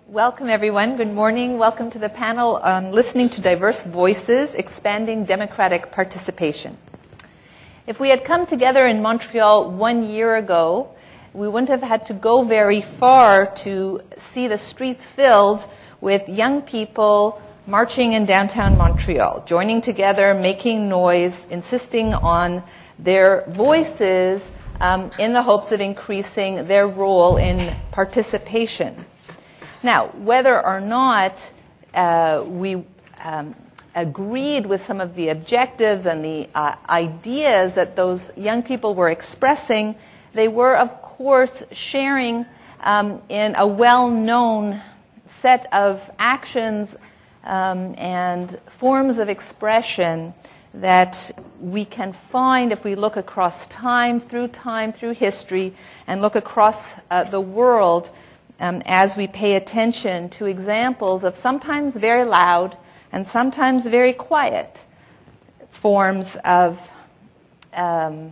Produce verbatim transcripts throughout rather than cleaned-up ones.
Welcome, everyone. Good morning. Welcome to the panel on Listening to Diverse Voices, Expanding Democratic Participation. If we had come together in Montreal one year ago, we wouldn't have had to go very far to see the streets filled with young people marching in downtown Montreal, joining together, making noise, insisting on their voices um, in the hopes of increasing their role in participation. Now, whether or not uh, we um, agreed with some of the objectives and the uh, ideas that those young people were expressing, they were, of course, sharing um, in a well-known set of actions um, and forms of expression that we can find if we look across time, through time, through history, and look across uh, the world Um, as we pay attention to examples of sometimes very loud and sometimes very quiet forms of um,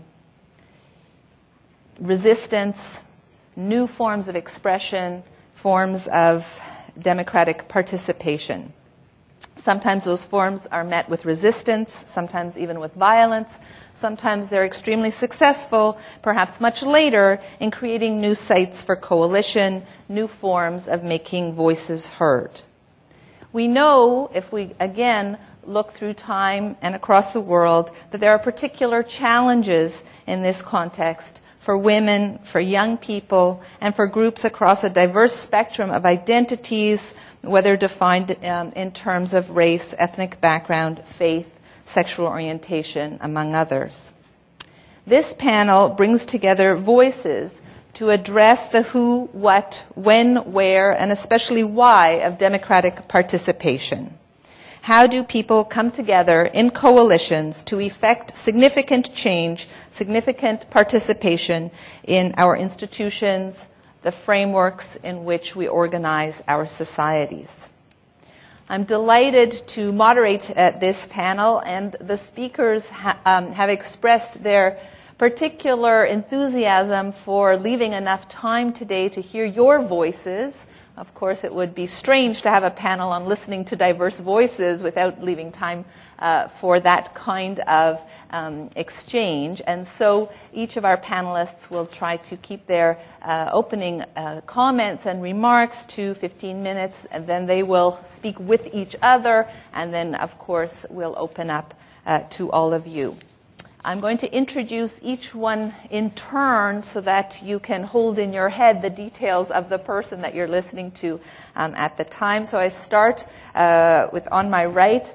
resistance, new forms of expression, forms of democratic participation. Sometimes those forms are met with resistance, sometimes even with violence. Sometimes they're extremely successful, perhaps much later, in creating new sites for coalition, new forms of making voices heard. We know, if we, again, look through time and across the world, that there are particular challenges in this context for women, for young people, and for groups across a diverse spectrum of identities, whether defined um, in terms of race, ethnic background, faith, sexual orientation, among others. This panel brings together voices to address the who, what, when, where, and especially why of democratic participation. How do people come together in coalitions to effect significant change, significant participation in our institutions, the frameworks in which we organize our societies? I'm delighted to moderate at this panel, and the speakers ha- um, have expressed their particular enthusiasm for leaving enough time today to hear your voices. Of course, it would be strange to have a panel on listening to diverse voices without leaving time uh, for that kind of um, exchange. And so each of our panelists will try to keep their uh, opening uh, comments and remarks to fifteen minutes, and then they will speak with each other, and then, of course, we'll open up uh, to all of you. I'm going to introduce each one in turn so that you can hold in your head the details of the person that you're listening to um, at the time. So I start uh, with, on my right,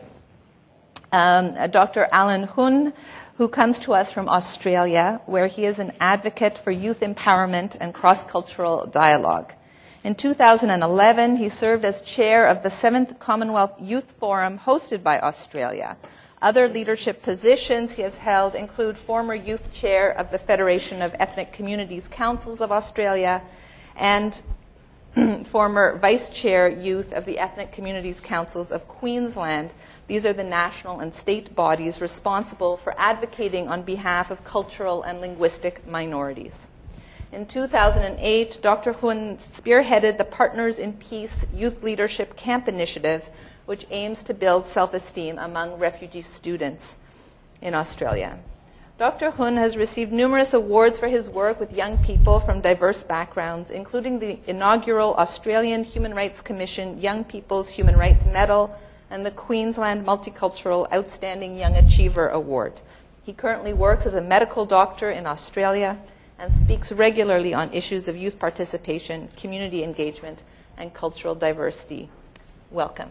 um, Doctor Alan Hun, who comes to us from Australia, where he is an advocate for youth empowerment and cross-cultural dialogue. In two thousand eleven, he served as chair of the seventh Commonwealth Youth Forum hosted by Australia. Other leadership positions he has held include former youth chair of the Federation of Ethnic Communities Councils of Australia and former vice chair youth of the Ethnic Communities Councils of Queensland. These are the national and state bodies responsible for advocating on behalf of cultural and linguistic minorities. In two thousand eight, Doctor Hun spearheaded the Partners in Peace Youth Leadership Camp Initiative, which aims to build self-esteem among refugee students in Australia. Doctor Hun has received numerous awards for his work with young people from diverse backgrounds, including the inaugural Australian Human Rights Commission Young People's Human Rights Medal and the Queensland Multicultural Outstanding Young Achiever Award. He currently works as a medical doctor in Australia and speaks regularly on issues of youth participation, community engagement, and cultural diversity. Welcome.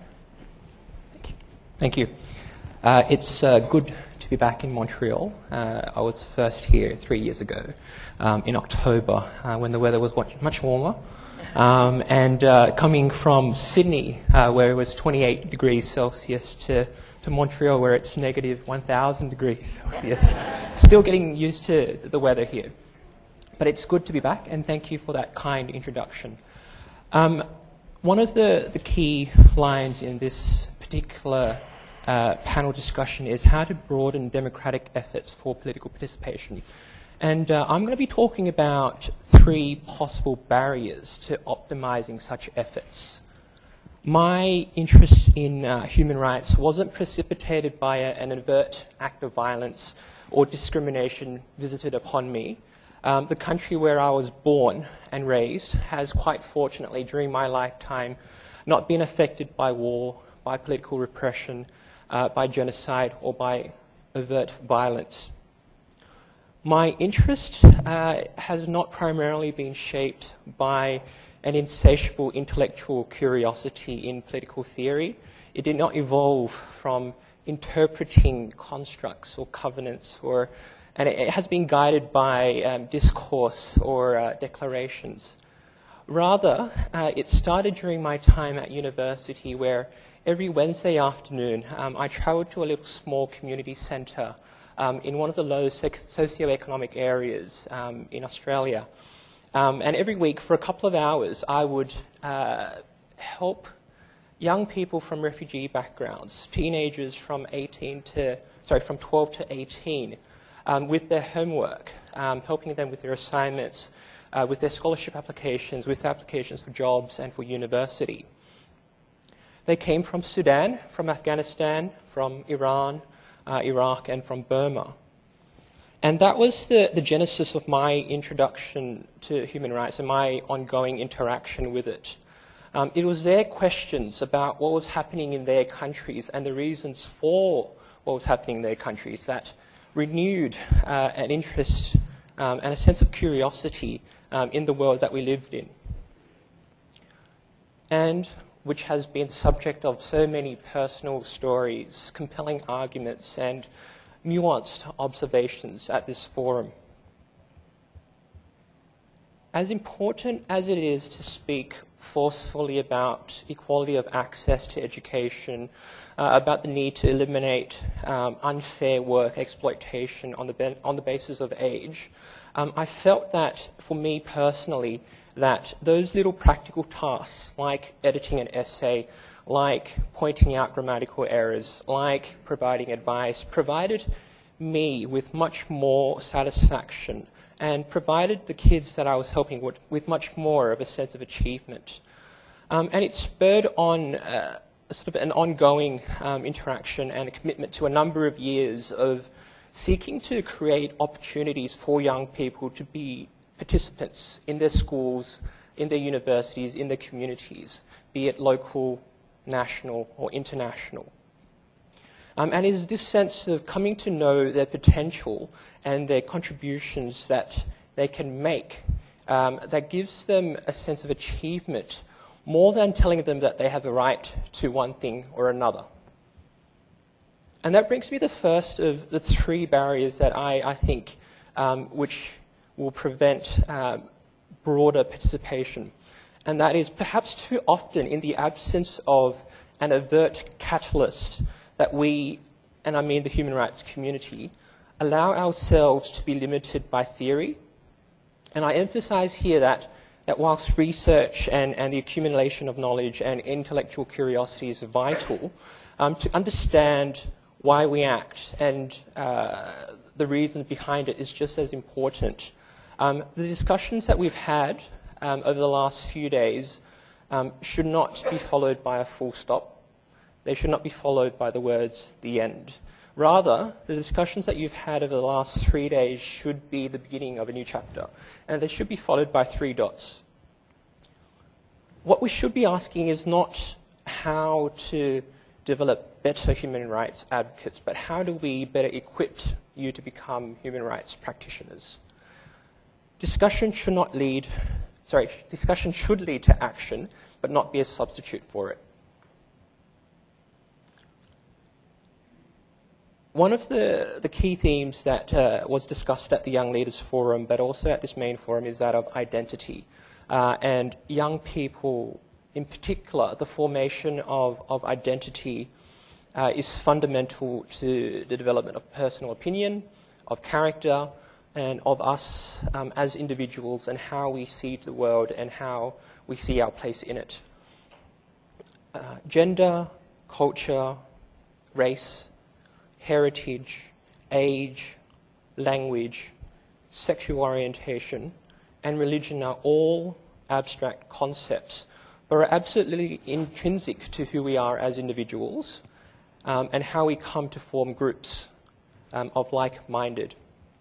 Thank you. Uh, it's uh, good to be back in Montreal. Uh, I was first here three years ago um, in October uh, when the weather was much warmer. Um, and uh, coming from Sydney, uh, where it was twenty-eight degrees Celsius, to, to Montreal, where it's negative one thousand degrees Celsius. Still getting used to the weather here. But it's good to be back, and thank you for that kind introduction. Um, one of the, the key lines in this particular Uh, panel discussion is how to broaden democratic efforts for political participation. And uh, I'm going to be talking about three possible barriers to optimizing such efforts. My interest in uh, human rights wasn't precipitated by a, an overt act of violence or discrimination visited upon me. Um, the country where I was born and raised has quite fortunately, during my lifetime, not been affected by war, by political repression, uh, by genocide, or by overt violence. My interest uh, has not primarily been shaped by an insatiable intellectual curiosity in political theory. It did not evolve from interpreting constructs or covenants, or, and it, it has been guided by um, discourse or uh, declarations. Rather, uh, it started during my time at university, where every Wednesday afternoon um, I travelled to a little small community centre um, in one of the low socioeconomic areas um, in Australia. Um, and every week for a couple of hours I would uh, help young people from refugee backgrounds, teenagers from eighteen to, sorry, from twelve to eighteen, um, with their homework, um, helping them with their assignments, uh, with their scholarship applications, with applications for jobs and for university. They came from Sudan, from Afghanistan, from Iran, uh, Iraq, and from Burma. And that was the, the genesis of my introduction to human rights and my ongoing interaction with it. Um, it was their questions about what was happening in their countries and the reasons for what was happening in their countries that renewed uh, an interest um, and a sense of curiosity um, in the world that we lived in, and which has been subject of so many personal stories, compelling arguments, and nuanced observations at this forum. As important as it is to speak forcefully about equality of access to education, uh, about the need to eliminate um, unfair work exploitation on the, ben- on the basis of age, um, I felt that, for me personally, that those little practical tasks, like editing an essay, like pointing out grammatical errors, like providing advice, provided me with much more satisfaction and provided the kids that I was helping with, with much more of a sense of achievement. Um, and it spurred on uh, sort of an ongoing um, interaction and a commitment to a number of years of seeking to create opportunities for young people to be participants in their schools, in their universities, in their communities, be it local, national, or international. Um, and it is this sense of coming to know their potential and their contributions that they can make um, that gives them a sense of achievement more than telling them that they have a right to one thing or another. And that brings me to the first of the three barriers that I, I think um, which will prevent um, broader participation. And that is perhaps too often, in the absence of an overt catalyst, that we, and I mean the human rights community, allow ourselves to be limited by theory. And I emphasize here that, that whilst research and, and the accumulation of knowledge and intellectual curiosity is vital, um, to understand why we act and uh, the reason behind it is just as important. Um, the discussions that we've had um, over the last few days um, should not be followed by a full stop. They should not be followed by the words, the end. Rather, the discussions that you've had over the last three days should be the beginning of a new chapter, and they should be followed by three dots. What we should be asking is not how to develop better human rights advocates, but how do we better equip you to become human rights practitioners? Discussion should not lead, sorry, discussion should lead to action, but not be a substitute for it. One of the, the key themes that uh, was discussed at the Young Leaders Forum, but also at this main forum, is that of identity. Uh, and young people, in particular, the formation of, of identity uh, is fundamental to the development of personal opinion, of character, and of us um, as individuals and how we see the world and how we see our place in it. Uh, gender, culture, race, heritage, age, language, sexual orientation, and religion are all abstract concepts, but are absolutely intrinsic to who we are as individuals um, and how we come to form groups um, of like-minded.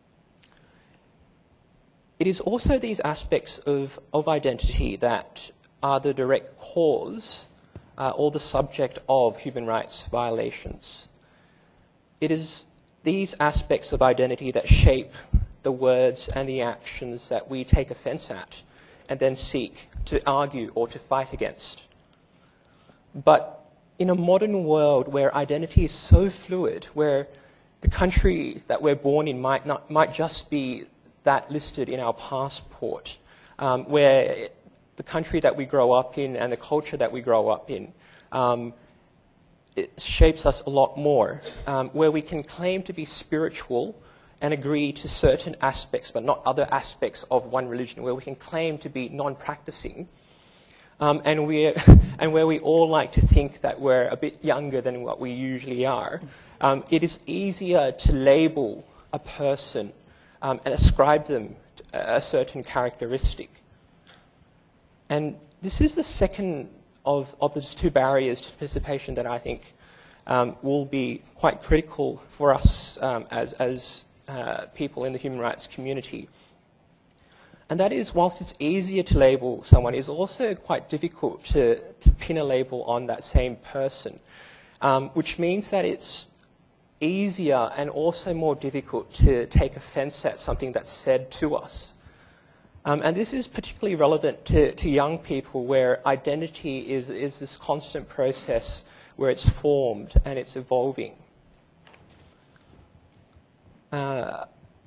It is also these aspects of, of identity that are the direct cause uh, or the subject of human rights violations. It is these aspects of identity that shape the words and the actions that we take offence at and then seek to argue or to fight against. But in a modern world where identity is so fluid, where the country that we're born in might, not, might just be that listed in our passport, um, where the country that we grow up in and the culture that we grow up in um, it shapes us a lot more, um, where we can claim to be spiritual and agree to certain aspects but not other aspects of one religion, where we can claim to be non-practicing, um, and, we're, and where we all like to think that we're a bit younger than what we usually are. Um, it is easier to label a person Um, and ascribe them a certain characteristic. And this is the second of, of those two barriers to participation that I think um, will be quite critical for us um, as, as uh, people in the human rights community. And that is, whilst it's easier to label someone, it's also quite difficult to, to pin a label on that same person, um, which means that it's easier and also more difficult to take offence at something that's said to us. Um, and this is particularly relevant to, to young people, where identity is, is this constant process where it's formed and it's evolving. Uh,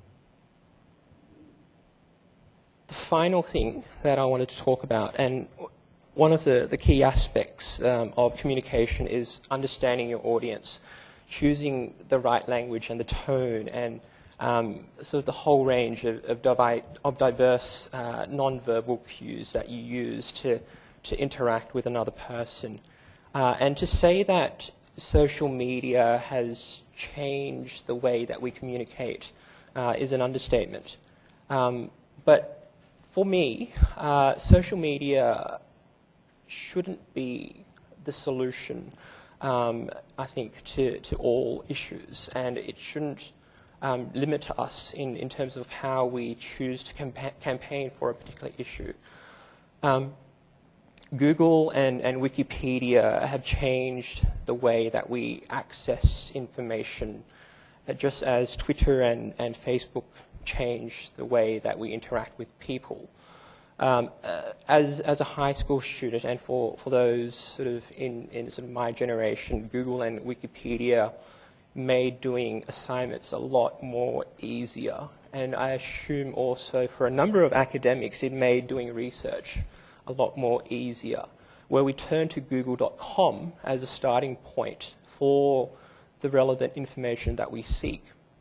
the final thing that I wanted to talk about, and one of the, the key aspects um, of communication, is understanding your audience, choosing the right language and the tone, and um, sort of the whole range of, of, divi of diverse uh, non-verbal cues that you use to, to interact with another person. Uh, and to say that social media has changed the way that we communicate uh, is an understatement. Um, but for me, uh, social media shouldn't be the solution, Um, I think, to, to all issues, and it shouldn't um, limit us in, in terms of how we choose to campa campaign for a particular issue. Um, Google and, and Wikipedia have changed the way that we access information, uh, just as Twitter and, and Facebook changed the way that we interact with people. Um, uh, as, as a high school student, and for, for those sort of in, in sort of my generation, Google and Wikipedia made doing assignments a lot more easier. And I assume also for a number of academics, it made doing research a lot more easier, where we turn to google dot com as a starting point for the relevant information that we seek.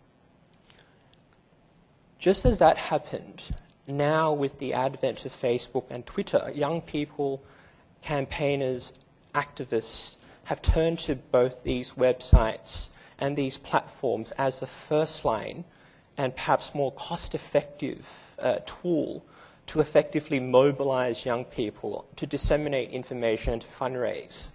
Just as that happened, now, with the advent of Facebook and Twitter, young people, campaigners, activists have turned to both these websites and these platforms as the first line and perhaps more cost-effective uh, tool to effectively mobilize young people, to disseminate information, and to fundraise.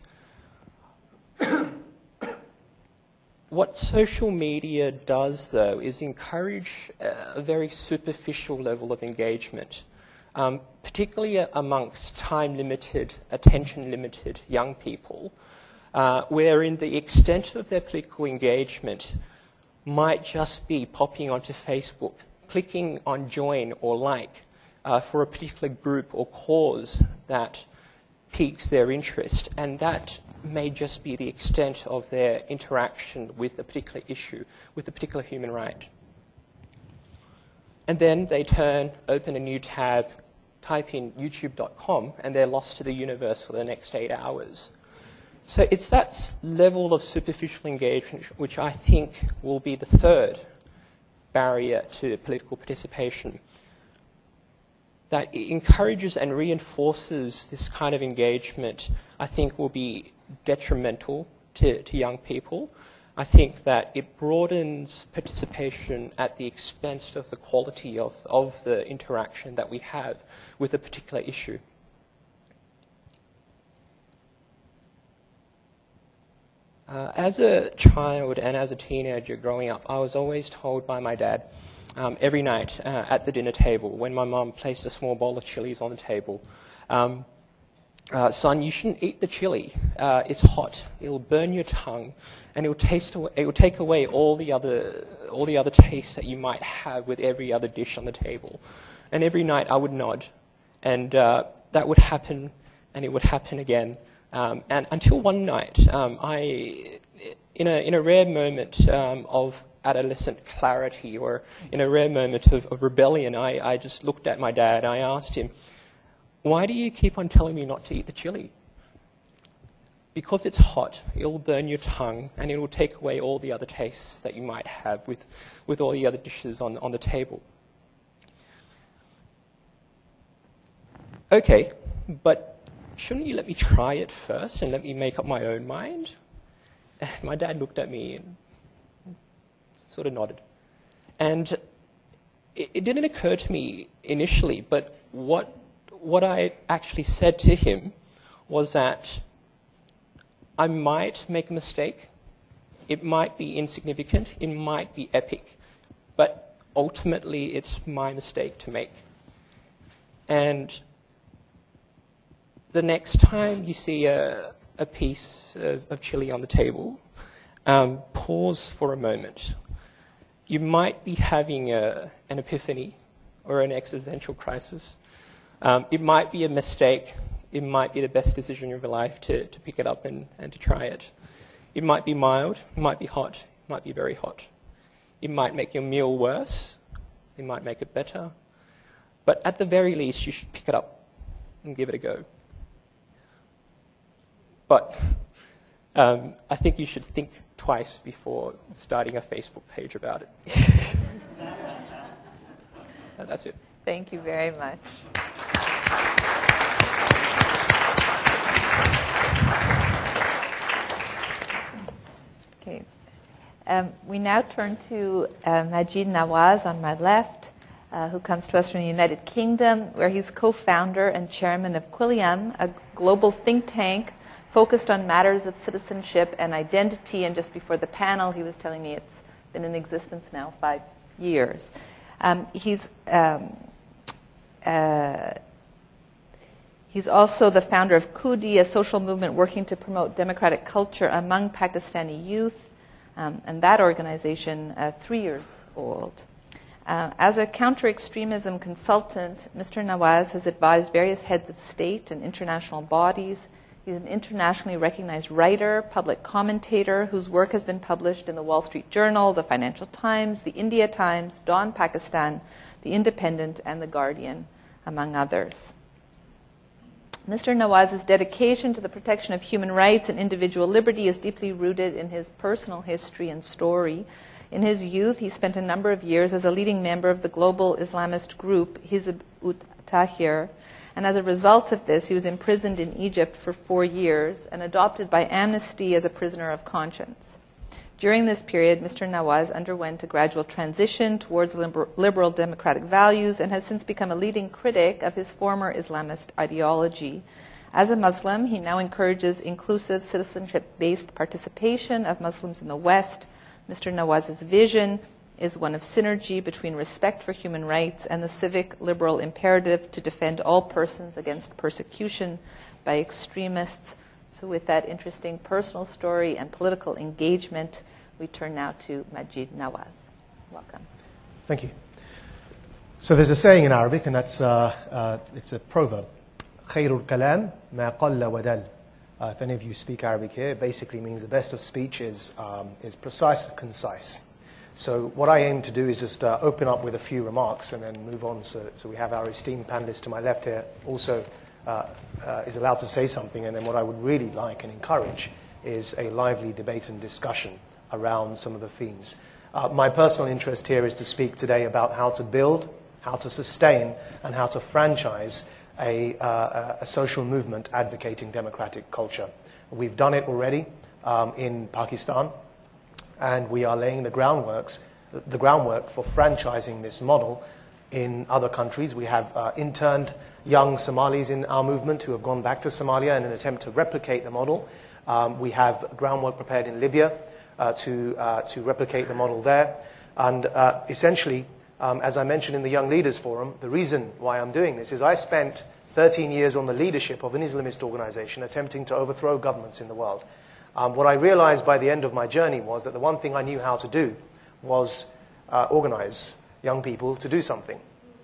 What social media does, though, is encourage a very superficial level of engagement, um, particularly amongst time-limited, attention-limited young people, uh, wherein the extent of their political engagement might just be popping onto Facebook, clicking on join or like uh, for a particular group or cause that piques their interest, and that may just be the extent of their interaction with a particular issue, with a particular human right. And then they turn, open a new tab, type in youtube dot com, and they're lost to the universe for the next eight hours. So it's that level of superficial engagement which I think will be the third barrier to political participation, that encourages and reinforces this kind of engagement, I think will be detrimental to, to young people. I think that it broadens participation at the expense of the quality of, of the interaction that we have with a particular issue. Uh, as a child and as a teenager growing up, I was always told by my dad um, every night uh, at the dinner table when my mum placed a small bowl of chilies on the table, um, uh, son, you shouldn't eat the chili. Uh, it's hot. It'll burn your tongue, and it'll taste. Away, it will take away all the other all the other tastes that you might have with every other dish on the table. And every night I would nod, and uh, that would happen, and it would happen again. Um, and until one night, um, I, in a in a rare moment um, of adolescent clarity, or in a rare moment of, of rebellion, I, I just looked at my dad. I asked him, "Why do you keep on telling me not to eat the chili?" Because it's hot, it'll burn your tongue, and it will take away all the other tastes that you might have with, with all the other dishes on on the table. Okay, but shouldn't you let me try it first and let me make up my own mind? And my dad looked at me and sort of nodded. And it, it didn't occur to me initially, but what, what I actually said to him was that I might make a mistake. It might be insignificant. It might be epic. But ultimately, it's my mistake to make. And the next time you see a, a piece of, of chili on the table, um, pause for a moment. You might be having a, an epiphany or an existential crisis. Um, it might be a mistake. It might be the best decision of your life to, to pick it up and, and to try it. It might be mild. It might be hot. It might be very hot. It might make your meal worse. It might make it better. But at the very least, you should pick it up and give it a go. But um, I think you should think twice before starting a Facebook page about it. That's it. Thank you very much. Okay. Um, we now turn to uh, Majeed Nawaz on my left, uh, who comes to us from the United Kingdom, where he's co-founder and chairman of Quilliam, a global think tank focused on matters of citizenship and identity. And just before the panel, he was telling me it's been in existence now five years. Um, he's um, uh, he's also the founder of Khudi, a social movement working to promote democratic culture among Pakistani youth, um, and that organization, uh, three years old. Uh, as a counter-extremism consultant, Mister Nawaz has advised various heads of state and international bodies. He's an internationally recognized writer, public commentator, whose work has been published in the Wall Street Journal, the Financial Times, the India Times, Dawn Pakistan, the Independent, and the Guardian, among others. Mister Nawaz's dedication to the protection of human rights and individual liberty is deeply rooted in his personal history and story. In his youth, he spent a number of years as a leading member of the global Islamist group Hizb ut-Tahrir, and as a result of this, he was imprisoned in Egypt for four years and adopted by Amnesty as a prisoner of conscience. During this period, Mister Nawaz underwent a gradual transition towards liber- liberal democratic values and has since become a leading critic of his former Islamist ideology. As a Muslim, he now encourages inclusive, citizenship-based participation of Muslims in the West. Mister Nawaz's vision is one of synergy between respect for human rights and the civic liberal imperative to defend all persons against persecution by extremists. So with that interesting personal story and political engagement, we turn now to Majeed Nawaz. Welcome. Thank you. So there's a saying in Arabic, and that's uh, uh, it's a proverb. خير الكلام ما قل ودل. Uh, if any of you speak Arabic here, it basically means the best of speech is um, is precise and concise. So what I aim to do is just uh, open up with a few remarks and then move on. So, so we have our esteemed panelist to my left here also uh, uh, is allowed to say something. And then what I would really like and encourage is a lively debate and discussion around some of the themes. Uh, my personal interest here is to speak today about how to build, how to sustain, and how to franchise a, uh, a social movement advocating democratic culture. We've done it already um, in Pakistan. And we are laying the groundworks, the groundwork for franchising this model in other countries. We have uh, interned young Somalis in our movement who have gone back to Somalia in an attempt to replicate the model. Um, we have groundwork prepared in Libya uh, to, uh, to replicate the model there. And uh, essentially, um, as I mentioned in the Young Leaders Forum, the reason why I'm doing this is I spent thirteen years on the leadership of an Islamist organization attempting to overthrow governments in the world. Um, what I realized by the end of my journey was that the one thing I knew how to do was uh, organize young people to do something.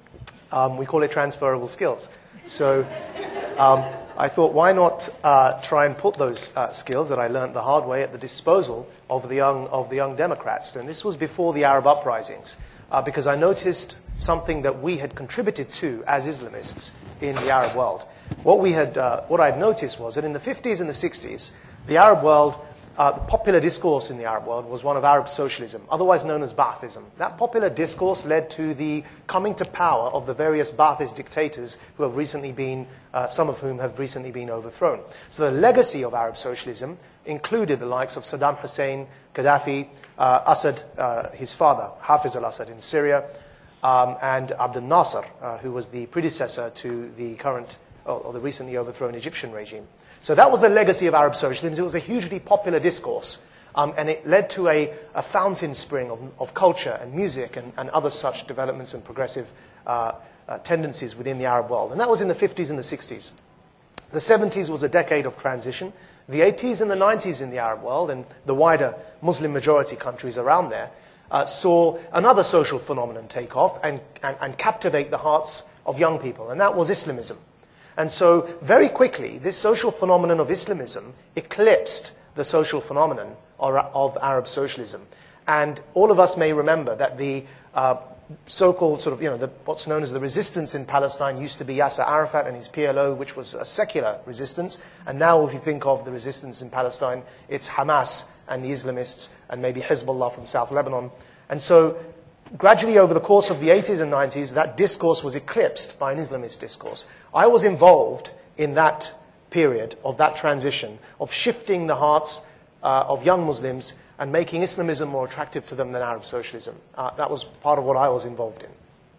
Um, we call it transferable skills. So um, I thought, why not uh, try and put those uh, skills that I learned the hard way at the disposal of the young, of the young Democrats? And this was before the Arab uprisings, uh, because I noticed something that we had contributed to as Islamists in the Arab world. What we had, uh, what I had noticed was that in the fifties and the sixties, the Arab world, uh, the popular discourse in the Arab world was one of Arab socialism, otherwise known as Ba'athism. That popular discourse led to the coming to power of the various Ba'athist dictators who have recently been, uh, some of whom have recently been overthrown. So the legacy of Arab socialism included the likes of Saddam Hussein, Gaddafi, uh, Assad, uh, his father, Hafiz al-Assad in Syria, um, and Abdel Nasser, uh, who was the predecessor to the current, or, or the recently overthrown Egyptian regime. So that was the legacy of Arab socialism. It was a hugely popular discourse, um, and it led to a, a fountain spring of, of culture and music and, and other such developments and progressive uh, uh, tendencies within the Arab world. And that was in the fifties and the sixties. The seventies was a decade of transition. The eighties and the nineties in the Arab world and the wider Muslim majority countries around there uh, saw another social phenomenon take off and, and, and captivate the hearts of young people, and that was Islamism. And so, very quickly, this social phenomenon of Islamism eclipsed the social phenomenon of Arab socialism. And all of us may remember that the uh, so-called sort of, you know, the, what's known as the resistance in Palestine used to be Yasser Arafat and his P L O, which was a secular resistance. And now, if you think of the resistance in Palestine, it's Hamas and the Islamists and maybe Hezbollah from South Lebanon. And so, gradually over the course of the eighties and nineties, that discourse was eclipsed by an Islamist discourse. I was involved in that period of that transition, of shifting the hearts uh, of young Muslims and making Islamism more attractive to them than Arab socialism. Uh, that was part of what I was involved in.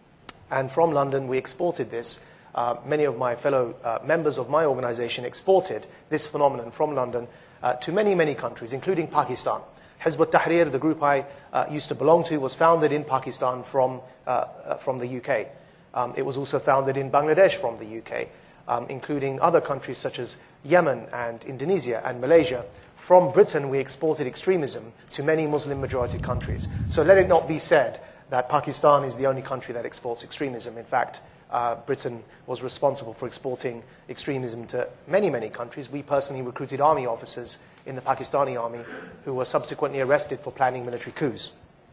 And from London, we exported this. Uh, many of my fellow uh, members of my organization exported this phenomenon from London uh, to many, many countries, including Pakistan. Hizb ut-Tahrir, the group I uh, used to belong to, was founded in Pakistan from, uh, uh, from the U K. Um, it was also founded in Bangladesh from the U K, um, including other countries such as Yemen and Indonesia and Malaysia. From Britain, we exported extremism to many Muslim-majority countries. So let it not be said that Pakistan is the only country that exports extremism. In fact, uh, Britain was responsible for exporting extremism to many, many countries. We personally recruited army officers in the Pakistani army who were subsequently arrested for planning military coups.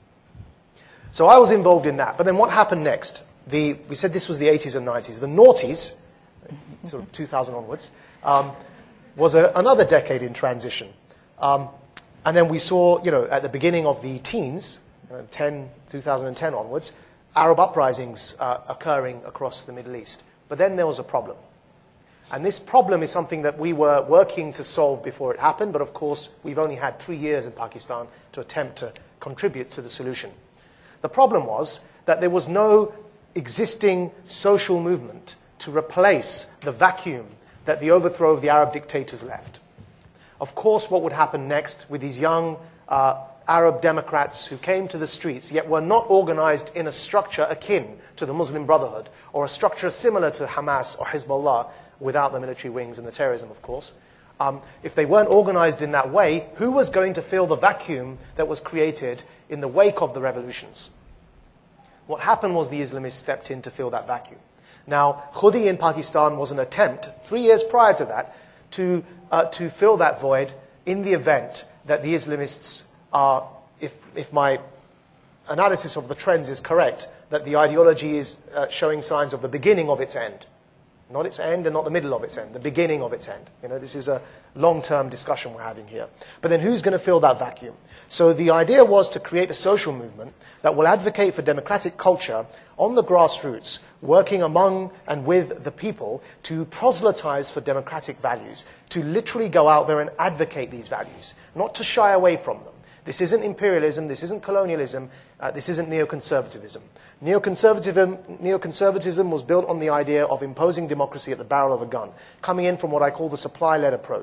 So I was involved in that. But then what happened next? The, we said this was the eighties and nineties. The noughties, sort of two thousand onwards, um, was a, another decade in transition. Um, and then we saw, you know, at the beginning of the teens, uh, ten, two thousand ten onwards, Arab uprisings uh, occurring across the Middle East. But then there was a problem. And this problem is something that we were working to solve before it happened, but of course, we've only had three years in Pakistan to attempt to contribute to the solution. The problem was that there was no existing social movement to replace the vacuum that the overthrow of the Arab dictators left. Of course, what would happen next with these young uh, Arab Democrats who came to the streets, yet were not organized in a structure akin to the Muslim Brotherhood, or a structure similar to Hamas or Hezbollah, without the military wings and the terrorism, of course. Um, if they weren't organized in that way, who was going to fill the vacuum that was created in the wake of the revolutions? What happened was the Islamists stepped in to fill that vacuum. Now, Khudi in Pakistan was an attempt, three years prior to that, to, uh, to fill that void in the event that the Islamists are, if, if my analysis of the trends is correct, that the ideology is uh, showing signs of the beginning of its end. Not its end and not the middle of its end, the beginning of its end. You know, this is a long-term discussion we're having here. But then who's going to fill that vacuum? So the idea was to create a social movement that will advocate for democratic culture on the grassroots, working among and with the people to proselytize for democratic values, to literally go out there and advocate these values, not to shy away from them. This isn't imperialism, this isn't colonialism, uh, this isn't neoconservatism. Neoconservatism, neoconservatism was built on the idea of imposing democracy at the barrel of a gun, coming in from what I call the supply-led approach.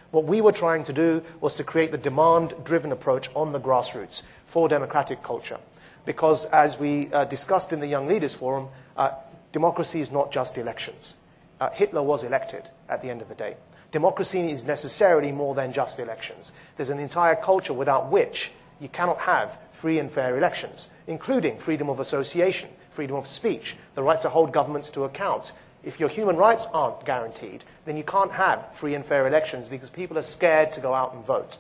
What we were trying to do was to create the demand-driven approach on the grassroots for democratic culture. Because as we uh, discussed in the Young Leaders Forum, uh, democracy is not just elections. Uh, Hitler was elected at the end of the day. Democracy is necessarily more than just elections. There's an entire culture without which you cannot have free and fair elections, including freedom of association, freedom of speech, the right to hold governments to account. If your human rights aren't guaranteed, then you can't have free and fair elections because people are scared to go out and vote.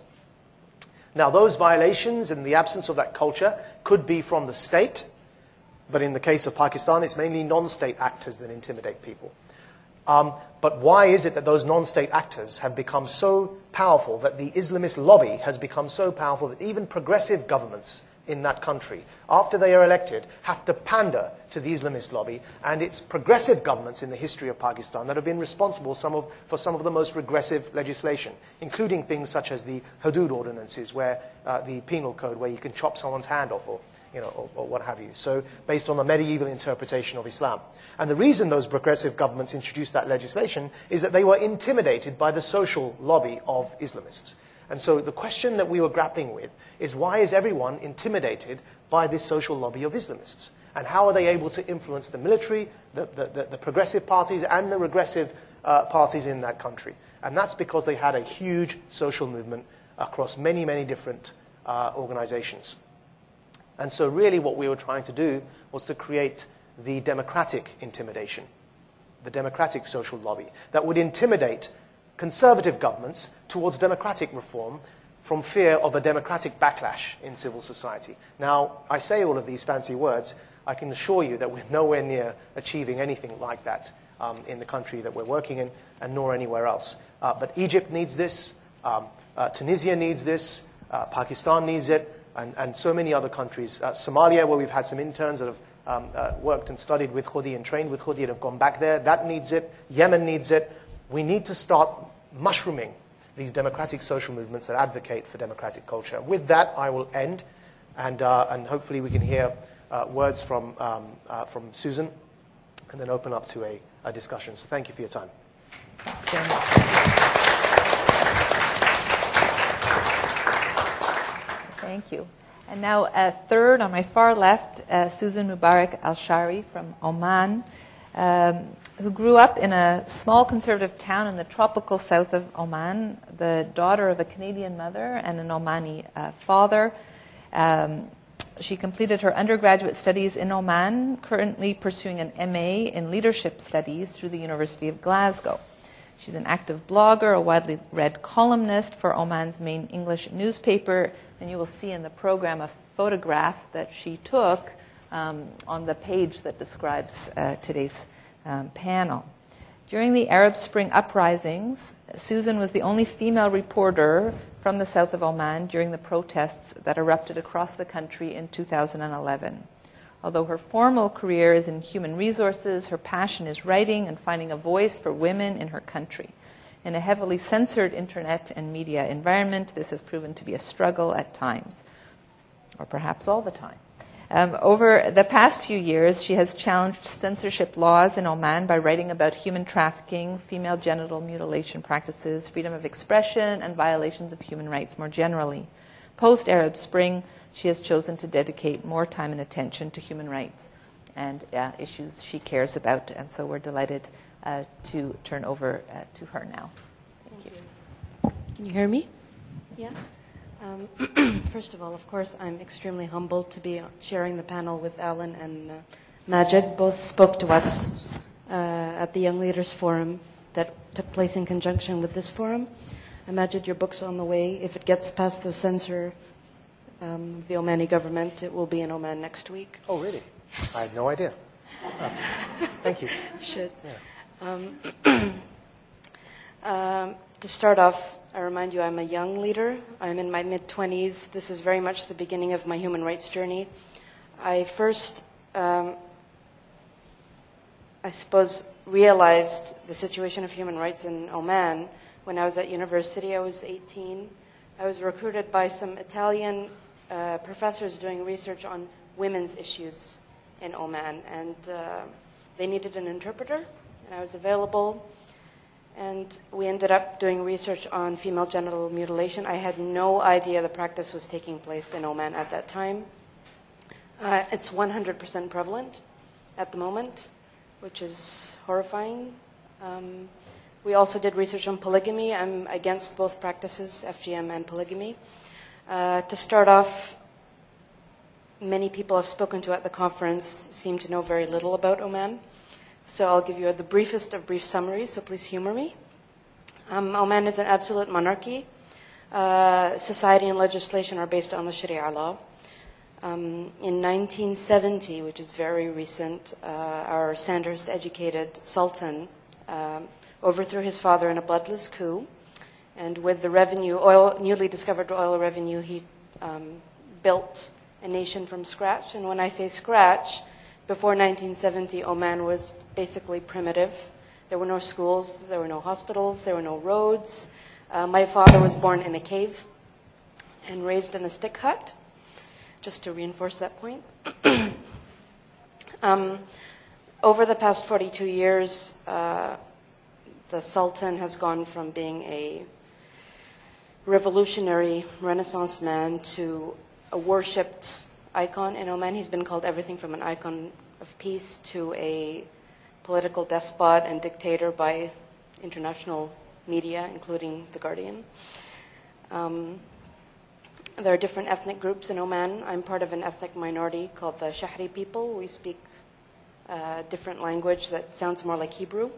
Now, those violations in the absence of that culture could be from the state, but in the case of Pakistan, it's mainly non-state actors that intimidate people. Um, but why is it that those non-state actors have become so powerful, that the Islamist lobby has become so powerful that even progressive governments in that country, after they are elected, have to pander to the Islamist lobby, and it's progressive governments in the history of Pakistan that have been responsible some of, for some of the most regressive legislation, including things such as the Hudud ordinances, where uh, the penal code, where you can chop someone's hand off, or, you know, or, or what have you. So based on the medieval interpretation of Islam. And the reason those progressive governments introduced that legislation is that they were intimidated by the social lobby of Islamists. And so the question that we were grappling with is, why is everyone intimidated by this social lobby of Islamists? And how are they able to influence the military, the, the, the, the progressive parties, and the regressive uh, parties in that country? And that's because they had a huge social movement across many, many different uh, organizations. And so really what we were trying to do was to create the democratic intimidation, the democratic social lobby, that would intimidate conservative governments towards democratic reform from fear of a democratic backlash in civil society. Now, I say all of these fancy words. I can assure you that we're nowhere near achieving anything like that um, in the country that we're working in, and nor anywhere else. Uh, but Egypt needs this, um, uh, Tunisia needs this, uh, Pakistan needs it, and, and so many other countries. Uh, Somalia, where we've had some interns that have um, uh, worked and studied with Khudi and trained with Khudi and have gone back there, that needs it. Yemen needs it. We need to start mushrooming these democratic social movements that advocate for democratic culture. With that, I will end, and, uh, and hopefully we can hear uh, words from, um, uh, from Susan, and then open up to a, a discussion. So thank you for your time. Thanks very much. Thank you. And now, uh, third, on my far left, uh, Susan Mubarak Al-Shari from Oman, um, who grew up in a small conservative town in the tropical south of Oman, the daughter of a Canadian mother and an Omani uh, father. Um, she completed her undergraduate studies in Oman, currently pursuing an M A in leadership studies through the University of Glasgow. She's an active blogger, a widely read columnist for Oman's main English newspaper, and you will see in the program a photograph that she took um, on the page that describes uh, today's um, panel. During the Arab Spring uprisings, Susan was the only female reporter from the south of Oman during the protests that erupted across the country in two thousand eleven. Although her formal career is in human resources, her passion is writing and finding a voice for women in her country. In a heavily censored internet and media environment, this has proven to be a struggle at times, or perhaps all the time. Um, over the past few years, she has challenged censorship laws in Oman by writing about human trafficking, female genital mutilation practices, freedom of expression, and violations of human rights more generally. Post-Arab Spring, she has chosen to dedicate more time and attention to human rights and uh, issues she cares about, and so we're delighted uh, to turn over uh, to her now. Thank, Thank you. you. Can you hear me? Yeah? Um, first of all, of course, I'm extremely humbled to be sharing the panel with Alan and uh, Majid. Both spoke to us uh, at the Young Leaders Forum that took place in conjunction with this forum. And Majid, your book's on the way. If it gets past the censor um, of the Omani government, it will be in Oman next week. Oh, really? Yes. I had no idea. Oh. Thank you. You should. Yeah. Um, um, to start off, I remind you I'm a young leader. I'm in my mid-twenties. This is very much the beginning of my human rights journey. I first, um, I suppose, realized the situation of human rights in Oman when I was at university. I was eighteen. I was recruited by some Italian uh, professors doing research on women's issues in Oman, and uh, they needed an interpreter, and I was available. And we ended up doing research on female genital mutilation. I had no idea the practice was taking place in Oman at that time. Uh, it's one hundred percent prevalent at the moment, which is horrifying. Um, we also did research on polygamy. I'm against both practices, F G M and polygamy. Uh, to start off, many people I've spoken to at the conference seem to know very little about Oman. So I'll give you the briefest of brief summaries, so please humor me. Um, Oman is an absolute monarchy. Uh, society and legislation are based on the Sharia law. Um, in nineteen seventy, which is very recent, uh, our Sandhurst-educated Sultan um, overthrew his father in a bloodless coup. And with the revenue, oil, newly discovered oil revenue, he um, built a nation from scratch. And when I say scratch, before nineteen seventy, Oman was basically primitive. There were no schools, there were no hospitals, there were no roads. Uh, my father was born in a cave and raised in a stick hut, just to reinforce that point. um, over the past forty-two years, uh, the Sultan has gone from being a revolutionary Renaissance man to a worshipped icon in Oman. He's been called everything from an icon of peace to a political despot and dictator by international media, including The Guardian. Um, there are different ethnic groups in Oman. I'm part of an ethnic minority called the Shahri people. We speak a different language that sounds more like Hebrew.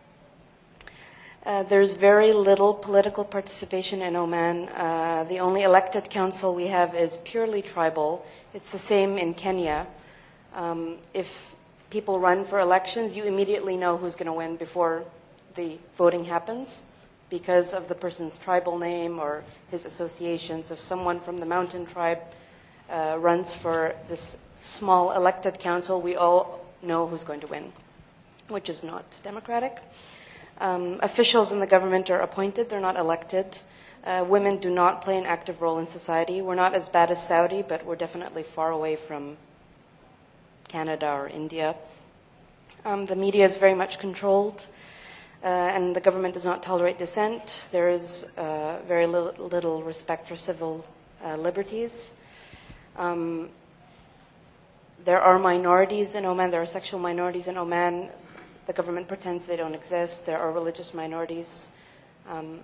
Uh, there's very little political participation in Oman. Uh, the only elected council we have is purely tribal. It's the same in Kenya. Um, if people run for elections, you immediately know who's going to win before the voting happens because of the person's tribal name or his associations. If someone from the mountain tribe uh, runs for this small elected council, we all know who's going to win, which is not democratic. Um, officials in the government are appointed, they're not elected. Uh, women do not play an active role in society. We're not as bad as Saudi, but we're definitely far away from Canada or India. Um, the media is very much controlled, uh, and the government does not tolerate dissent. There is uh, very little, little respect for civil uh, liberties. Um, there are minorities in Oman. There are sexual minorities in Oman. The government pretends they don't exist. There are religious minorities. Um,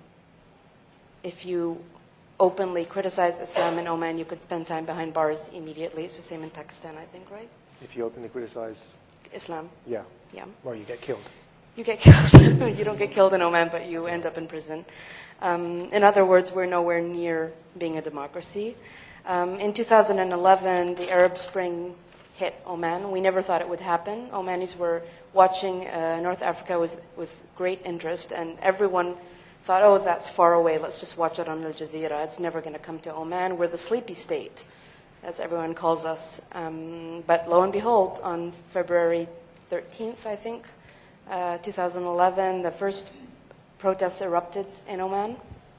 if you openly criticize Islam in Oman, you could spend time behind bars immediately. It's the same in Pakistan, I think, right? If you openly criticize Islam. Yeah. Yeah. Or you get killed. You get killed. You don't get killed in Oman, but you end up in prison. Um, in other words, we're nowhere near being a democracy. Um, in two thousand eleven, the Arab Spring hit Oman. We never thought it would happen. Omanis were watching uh, North Africa with, with great interest, and everyone thought, oh, that's far away. Let's just watch it on Al Jazeera. It's never going to come to Oman. We're the sleepy state, as everyone calls us. Um, but lo and behold, on February thirteenth, I think, uh, two thousand eleven, the first protests erupted in Oman.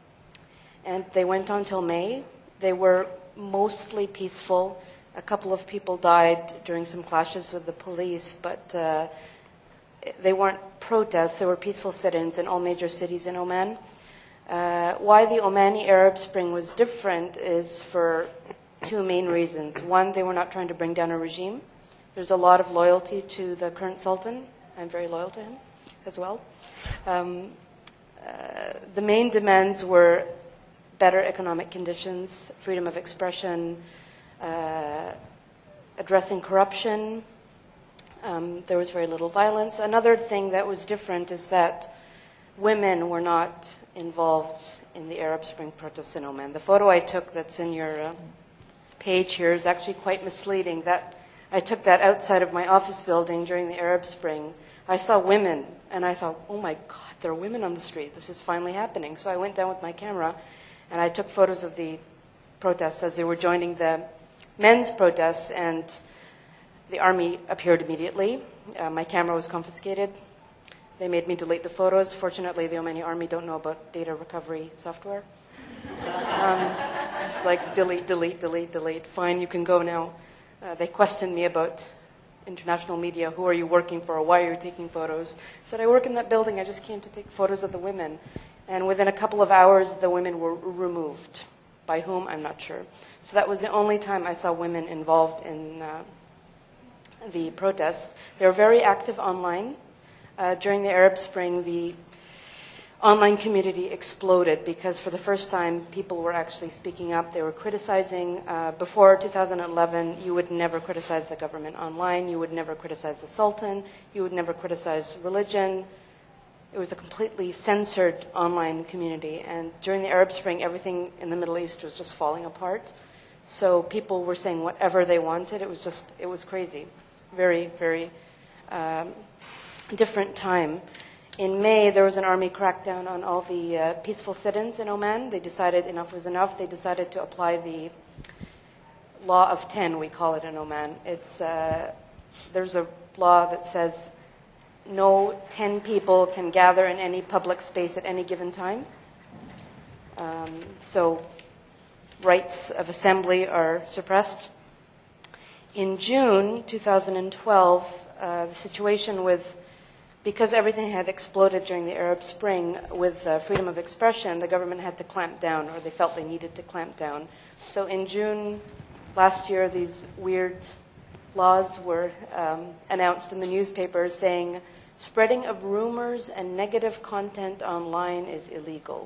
And they went on till May. They were mostly peaceful. A couple of people died during some clashes with the police, but uh, they weren't protests. They were peaceful sit-ins in all major cities in Oman. Uh, why the Omani Arab Spring was different is for two main reasons. One, they were not trying to bring down a regime. There's a lot of loyalty to the current sultan. I'm very loyal to him as well. Um, uh, the main demands were better economic conditions, freedom of expression, uh, addressing corruption. Um, there was very little violence. Another thing that was different is that women were not involved in the Arab Spring protests in Oman. The photo I took that's in your uh, page here is actually quite misleading. That I took that outside of my office building during the Arab Spring. I saw women, and I thought, oh my God, there are women on the street. This is finally happening. So I went down with my camera, and I took photos of the protests as they were joining the men's protests, and the army appeared immediately. Uh, my camera was confiscated. They made me delete the photos. Fortunately, the Omani army don't know about data recovery software. Um, it's like delete, delete, delete, delete. Fine, you can go now. Uh, they questioned me about international media, who are you working for? Why are you taking photos? I said, I work in that building. I just came to take photos of the women. And within a couple of hours, the women were removed. By whom, I'm not sure. So that was the only time I saw women involved in uh, the protests. They were very active online. Uh, during the Arab Spring, the online community exploded because for the first time, people were actually speaking up. They were criticizing. Uh, before two thousand eleven, you would never criticize the government online. You would never criticize the Sultan. You would never criticize religion. It was a completely censored online community. And during the Arab Spring, everything in the Middle East was just falling apart. So people were saying whatever they wanted. It was just, it was crazy. Very, very um, different time. In May, there was an army crackdown on all the uh, peaceful sit-ins in Oman. They decided enough was enough. They decided to apply the law of ten, we call it in Oman. It's, uh, there's a law that says no ten people can gather in any public space at any given time. Um, so rights of assembly are suppressed. In June two thousand twelve, uh, the situation with, because everything had exploded during the Arab Spring with uh, freedom of expression, the government had to clamp down, or they felt they needed to clamp down. So in June last year, these weird laws were um, announced in the newspapers saying, spreading of rumors and negative content online is illegal.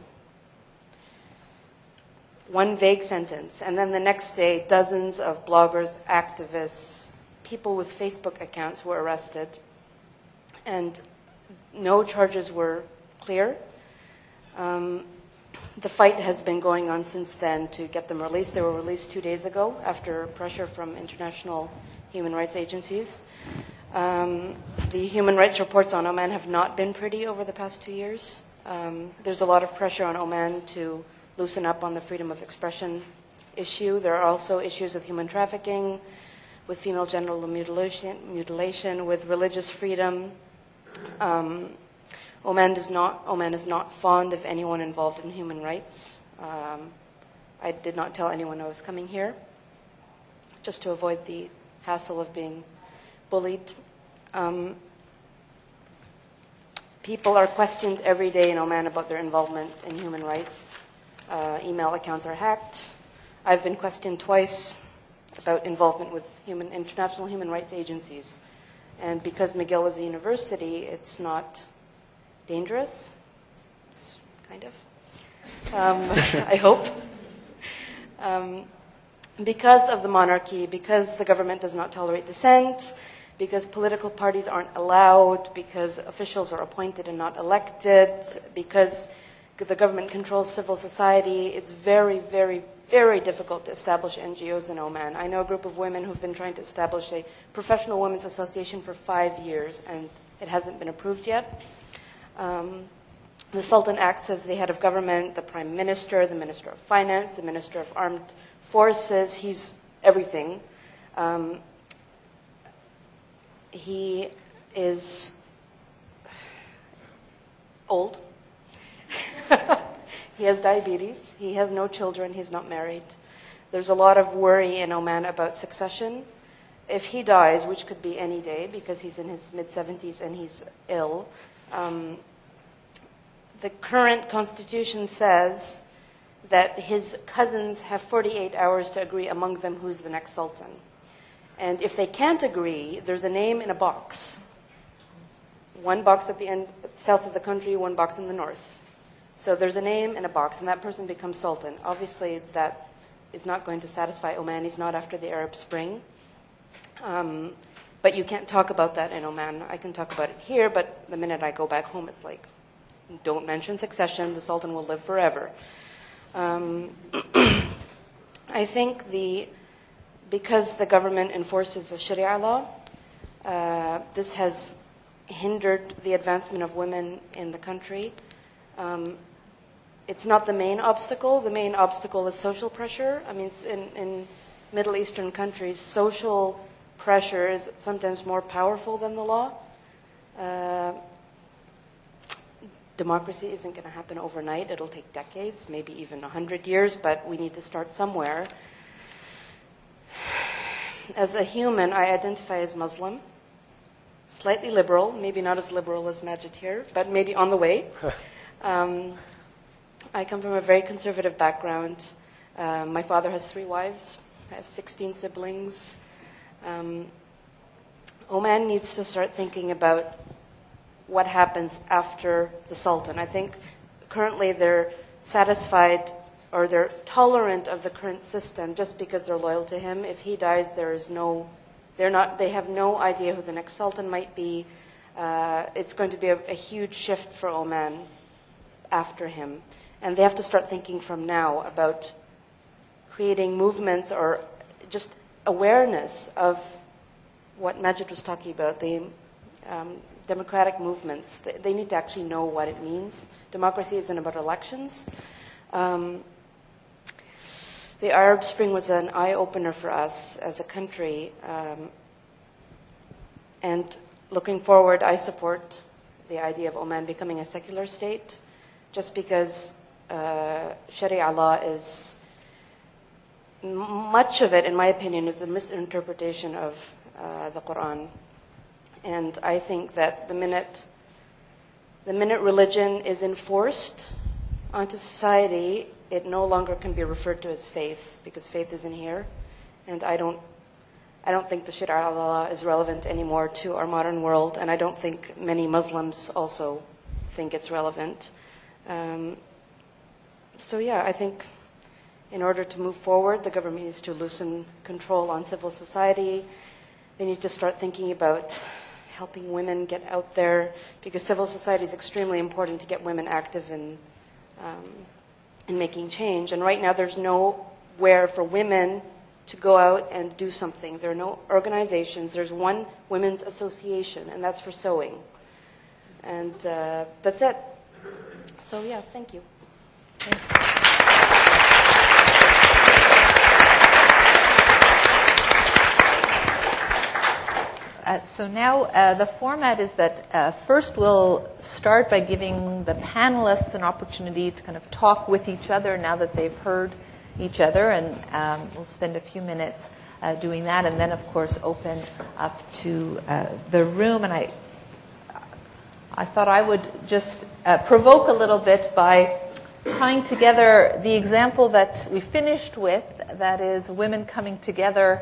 One vague sentence. And then the next day, dozens of bloggers, activists, people with Facebook accounts were arrested. And no charges were clear. Um, the fight has been going on since then to get them released. They were released two days ago after pressure from international human rights agencies. Um, the human rights reports on Oman have not been pretty over the past two years. Um, there's a lot of pressure on Oman to loosen up on the freedom of expression issue. There are also issues with human trafficking, with female genital mutilation, mutilation with religious freedom. Um, Oman does not. Oman is not fond of anyone involved in human rights. Um, I did not tell anyone I was coming here, just to avoid the hassle of being bullied. Um, people are questioned every day in Oman about their involvement in human rights. Uh, email accounts are hacked. I've been questioned twice about involvement with human, international human rights agencies. And because McGill is a university, it's not dangerous. It's kind of, um, I hope. Um, because of the monarchy, because the government does not tolerate dissent, because political parties aren't allowed, because officials are appointed and not elected, because the government controls civil society, it's very, very, very difficult to establish N G Os in Oman. I know a group of women who've been trying to establish a professional women's association for five years, and it hasn't been approved yet. Um, the Sultan acts as the head of government, the prime minister, the minister of finance, the minister of armed forces. He's everything. Um, he is old. He has diabetes. He has no children. He's not married. There's a lot of worry in Oman about succession. If he dies, which could be any day because he's in his mid seventies and he's ill, um, the current constitution says that his cousins have forty-eight hours to agree among them who's the next sultan. And if they can't agree, there's a name in a box. One box at the end, south of the country, one box in the north. So there's a name in a box, and that person becomes sultan. Obviously, that is not going to satisfy Omanis, not after the Arab Spring. Um, but you can't talk about that in Oman. I can talk about it here, but the minute I go back home, it's like, don't mention succession. The sultan will live forever. Um, I think the because the government enforces the Sharia law, uh, this has hindered the advancement of women in the country. Um, it's not the main obstacle. The main obstacle is social pressure. I mean, in, in Middle Eastern countries, social pressure is sometimes more powerful than the law. Uh, democracy isn't going to happen overnight. It'll take decades, maybe even a hundred years, but we need to start somewhere. As a human, I identify as Muslim. slightly liberal, maybe not as liberal as Majid here, but maybe on the way. um, I come from a very conservative background. Um, my father has three wives. I have sixteen siblings. Um, Oman needs to start thinking about what happens after the Sultan. I think currently they're satisfied or they're tolerant of the current system just because they're loyal to him. If he dies, there is no, they're not, they have no idea who the next Sultan might be. Uh, it's going to be a, a huge shift for Oman after him. And they have to start thinking from now about creating movements or just awareness of what Majid was talking about, the um, democratic movements. They, they need to actually know what it means. Democracy isn't about elections. Um, the Arab Spring was an eye-opener for us as a country. Um, and looking forward, I support the idea of Oman becoming a secular state, just because uh, Sharia law is, much of it, in my opinion, is a misinterpretation of uh, the Quran. And I think that the minute, the minute religion is enforced onto society, it no longer can be referred to as faith, because faith isn't here. And I don't, I don't think the Sharia law is relevant anymore to our modern world, and I don't think many Muslims also think it's relevant. Um, so yeah, I think in order to move forward, the government needs to loosen control on civil society. They need to start thinking about helping women get out there, because civil society is extremely important to get women active in, um, in making change. And right now there's nowhere for women to go out and do something. There are no organizations. There's one women's association, and that's for sewing. And uh, that's it. So yeah, thank you. Thank you. Uh, so now uh, the format is that uh, first we'll start by giving the panelists an opportunity to kind of talk with each other now that they've heard each other, and um, we'll spend a few minutes uh, doing that, and then of course open up to uh, the room. And I, I thought I would just uh, provoke a little bit by tying together the example that we finished with, that is women coming together,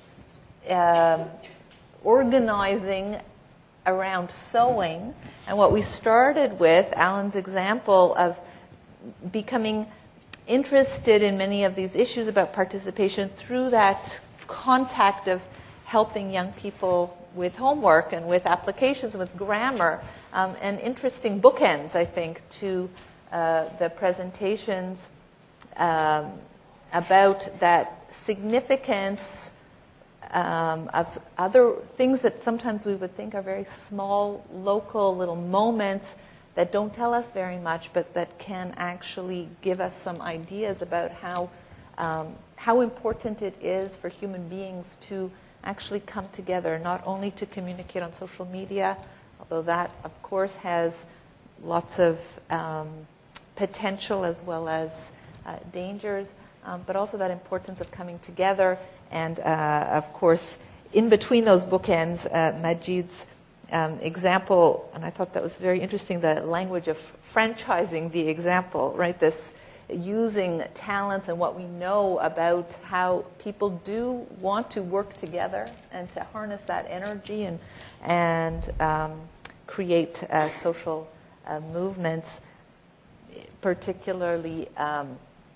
um, organizing around sewing, and what we started with, Alan's example of becoming interested in many of these issues about participation through that contact of helping young people with homework and with applications, with grammar, um, and interesting bookends, I think, to uh, the presentations um, about that significance Um, of other things that sometimes we would think are very small, local little moments that don't tell us very much, but that can actually give us some ideas about how um, how important it is for human beings to actually come together, not only to communicate on social media, although that, of course, has lots of um, potential as well as uh, dangers, um, but also that importance of coming together. And, uh, of course, in between those bookends, uh, Majid's um, example, and I thought that was very interesting, the language of franchising the example, right? This using talents and what we know about how people do want to work together and to harness that energy and, and um, create uh, social uh, movements, particularly, um,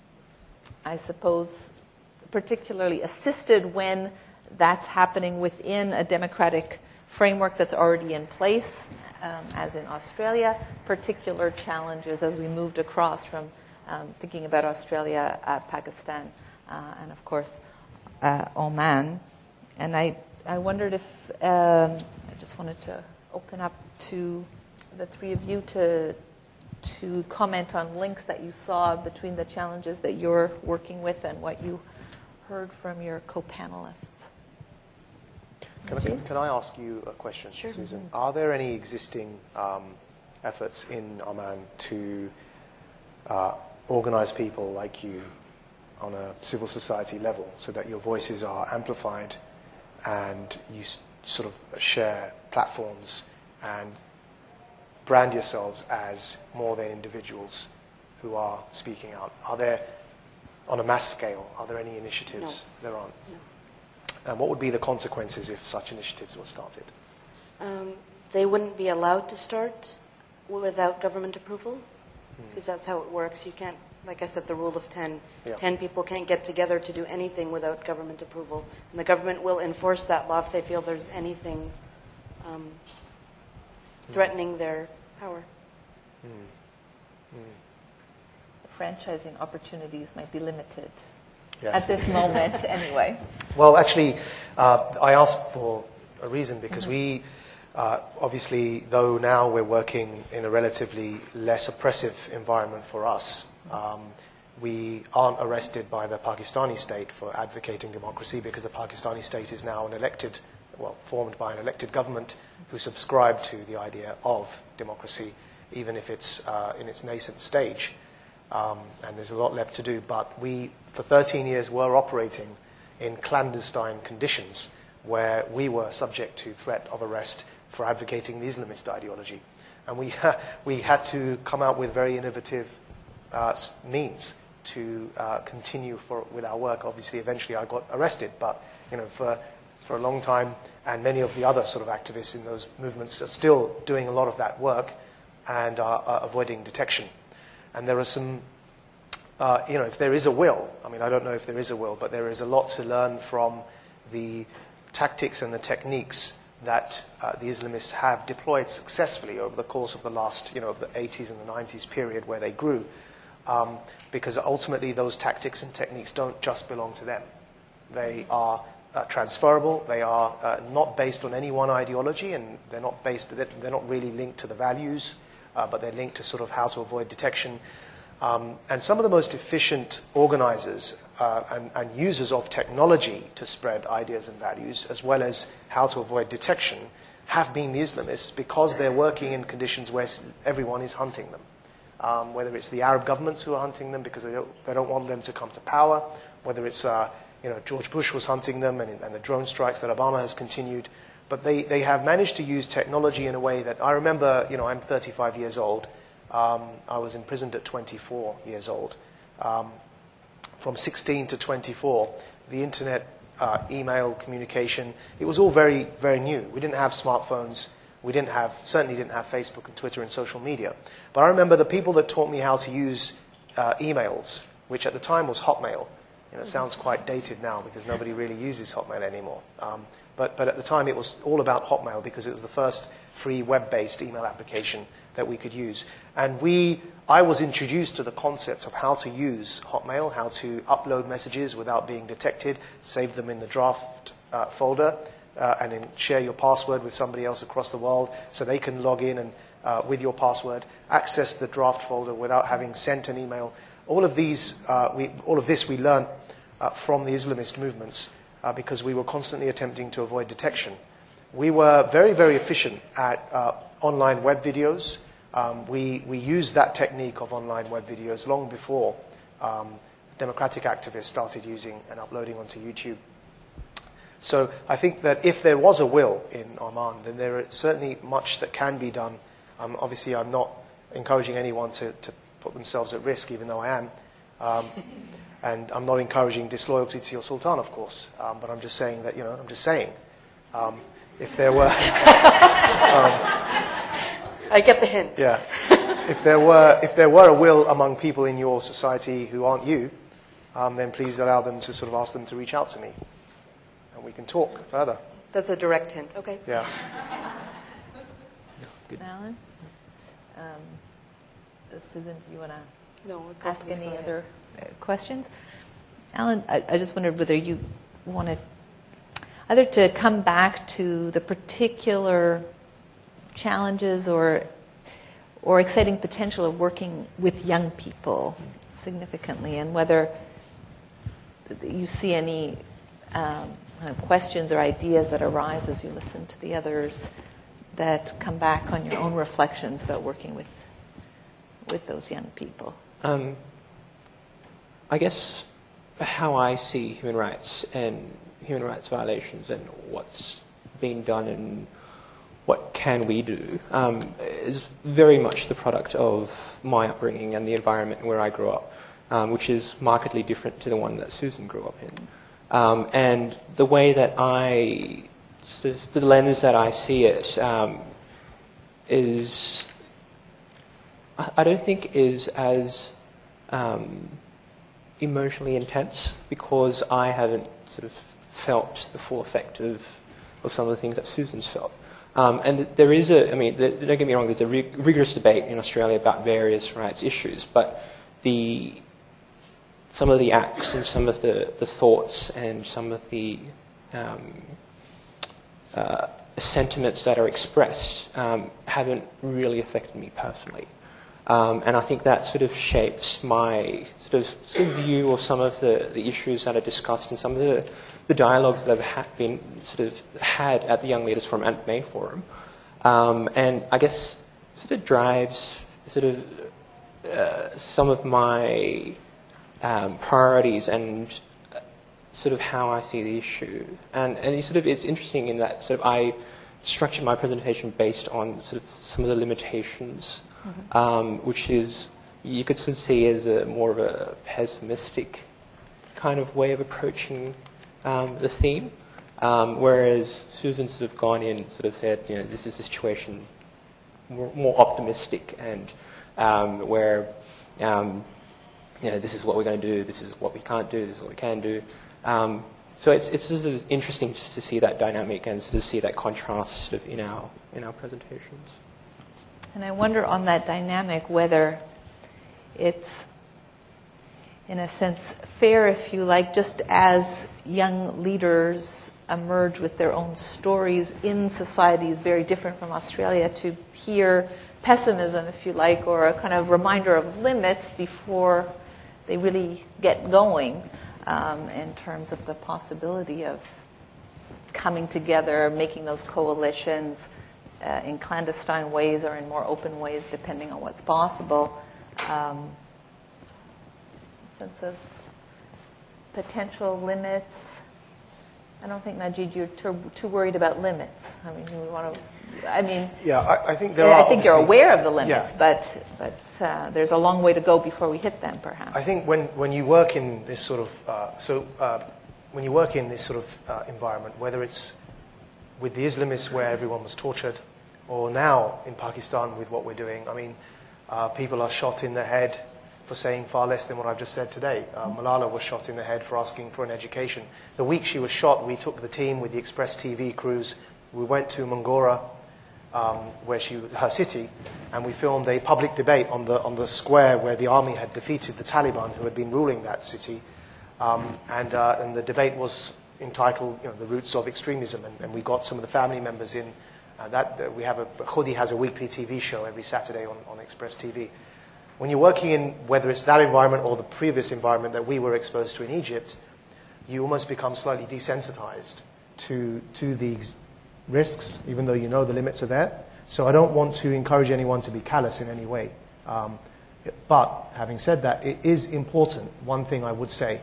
I suppose, particularly assisted when that's happening within a democratic framework that's already in place, um, as in Australia, particular challenges as we moved across from um, thinking about Australia, uh, Pakistan, uh, and of course uh, Oman. And I, I wondered if, um, I just wanted to open up to the three of you to to comment on links that you saw between the challenges that you're working with and what you heard from your co-panelists. Can I, can I ask you a question, Sure. Susan? Mm-hmm. Are there any existing um, efforts in Oman to uh, organize people like you on a civil society level so that your voices are amplified and you sort of share platforms and brand yourselves as more than individuals who are speaking out? Are there, on a mass scale, are there any initiatives? No. There aren't. No. And what would be the consequences if such initiatives were started? Um, they wouldn't be allowed to start without government approval, because that's how it works. You can't, like I said, the rule of ten. Yeah. Ten people can't get together to do anything without government approval. And the government will enforce that law if they feel there's anything um, threatening their power. Franchising opportunities might be limited Yes. at this moment, anyway. Well, actually, uh, I asked for a reason because we, uh, obviously, though now we're working in a relatively less oppressive environment for us, um, we aren't arrested by the Pakistani state for advocating democracy because the Pakistani state is now an elected, well, formed by an elected government who subscribe to the idea of democracy, even if it's uh, in its nascent stage. Um, and there's a lot left to do, but we, for thirteen years, were operating in clandestine conditions where we were subject to threat of arrest for advocating the Islamist ideology. And we, ha- we had to come out with very innovative uh, means to uh, continue for, with our work. Obviously, eventually I got arrested, but you know, for, for a long time, and many of the other sort of activists in those movements are still doing a lot of that work and are, are avoiding detection. And there are some, uh, you know, if there is a will, I mean, I don't know if there is a will, but there is a lot to learn from the tactics and the techniques that uh, the Islamists have deployed successfully over the course of the last, you know, of the eighties and the nineties period where they grew. Um, because ultimately those tactics and techniques don't just belong to them. They are uh, transferable, they are uh, not based on any one ideology, and they're not based, they're not really linked to the values, Uh, but they're linked to sort of how to avoid detection. Um, and some of the most efficient organizers uh, and, and users of technology to spread ideas and values, as well as how to avoid detection, have been the Islamists because they're working in conditions where everyone is hunting them. Um, whether it's the Arab governments who are hunting them because they don't, they don't want them to come to power, whether it's uh, you know, George Bush was hunting them and, and the drone strikes that Obama has continued. But they, they have managed to use technology in a way that, I remember, you know, I'm thirty-five years old. Um, I was imprisoned at twenty-four years old. Um, from sixteen to twenty-four, the internet, uh, email, communication, it was all very, very new. We didn't have smartphones. We didn't have, certainly didn't have Facebook and Twitter and social media. But I remember the people that taught me how to use uh, emails, which at the time was Hotmail. You know, it sounds quite dated now because nobody really uses Hotmail anymore. Um, But, but at the time, it was all about Hotmail because it was the first free web-based email application that we could use. And we, I was introduced to the concept of how to use Hotmail, how to upload messages without being detected, save them in the draft uh, folder, uh, and then share your password with somebody else across the world so they can log in and uh, with your password, access the draft folder without having sent an email. All of these, uh, we, all of this we learned uh, from the Islamist movements. Uh, because we were constantly attempting to avoid detection. We were very, very efficient at uh, online web videos. Um, we, we used that technique of online web videos long before um, democratic activists started using and uploading onto YouTube. So I think that if there was a will in Oman, then there is certainly much that can be done. Um, obviously, I'm not encouraging anyone to, to put themselves at risk, even though I am. Um, And I'm not encouraging disloyalty to your sultan, of course. Um, but I'm just saying that, you know, I'm just saying, um, if there were... um, I get the hint. Yeah. If there were, if there were a will among people in your society who aren't you, um, then please allow them to sort of ask them to reach out to me. And we can talk further. That's a direct hint. Okay. Yeah. Good. Alan? Um, Susan, do you want to No, we'll go, ask please go any ahead. other uh, questions? Alan, I, I just wondered whether you wanted either to come back to the particular challenges or or exciting potential of working with young people significantly, and whether you see any um, kind of questions or ideas that arise as you listen to the others that come back on your own reflections about working with with those young people. Um, I guess how I see human rights and human rights violations and what's been done and what can we do um, is very much the product of my upbringing and the environment where I grew up, um, which is markedly different to the one that Susan grew up in. Um, and the way that I, sort of, the lens that I see it um, is, I don't think is as um, emotionally intense, because I haven't sort of felt the full effect of, of some of the things that Susan's felt. Um, and th- there is a, I mean, the, don't get me wrong, there's a rig- rigorous debate in Australia about various rights issues, but the some of the acts and some of the, the thoughts and some of the um, uh, sentiments that are expressed um, haven't really affected me personally. Um, and I think that sort of shapes my sort of, sort of view of some of the, the issues that are discussed and some of the, the dialogues that have ha- been sort of had at the Young Leaders Forum and Main Forum. Um, and I guess sort of drives sort of uh, some of my um, priorities and sort of how I see the issue. And, and it's sort of, it's interesting in that sort of I structured my presentation based on sort of some of the limitations, mm-hmm. um, which is, you could sort of see as a more of a pessimistic kind of way of approaching um, the theme, um, whereas Susan sort of gone in and sort of said, you know, this is a situation more, more optimistic and um, where, um, you know, this is what we're going to do, this is what we can't do, this is what we can do. Um, so it's it's sort of interesting just to see that dynamic and to see that contrast sort of in our in our presentations. And I wonder on that dynamic whether it's, in a sense, fair, if you like, just as young leaders emerge with their own stories in societies very different from Australia, to hear pessimism, if you like, or a kind of reminder of limits before they really get going, um, in terms of the possibility of coming together, making those coalitions uh, in clandestine ways or in more open ways, depending on what's possible. Um, sense of potential limits. I don't think, Majid, you're too, too worried about limits. I mean, we want to. I mean, yeah, I, I think there I are. think you're aware of the limits, yeah. but but uh, there's a long way to go before we hit them, perhaps. I think when, when you work in this sort of uh, so uh, when you work in this sort of uh, environment, whether it's with the Islamists where everyone was tortured, or now in Pakistan with what we're doing, I mean, uh, people are shot in the head for saying far less than what I've just said today. Uh, Malala was shot in the head for asking for an education. The week she was shot, we took the team with the Express T V crews. We went to Mangora, um, where she, her city, and we filmed a public debate on the on the square where the army had defeated the Taliban, who had been ruling that city. Um, and uh, and the debate was entitled, you know, "The Roots of Extremism," and, and we got some of the family members in. Uh, that uh, we have a Khudi has a weekly T V show every Saturday on, on Express T V. When you're working in, whether it's that environment or the previous environment that we were exposed to in Egypt, you almost become slightly desensitized to, to these risks, even though you know the limits are there. So I don't want to encourage anyone to be callous in any way. Um, but having said that, it is important, one thing I would say,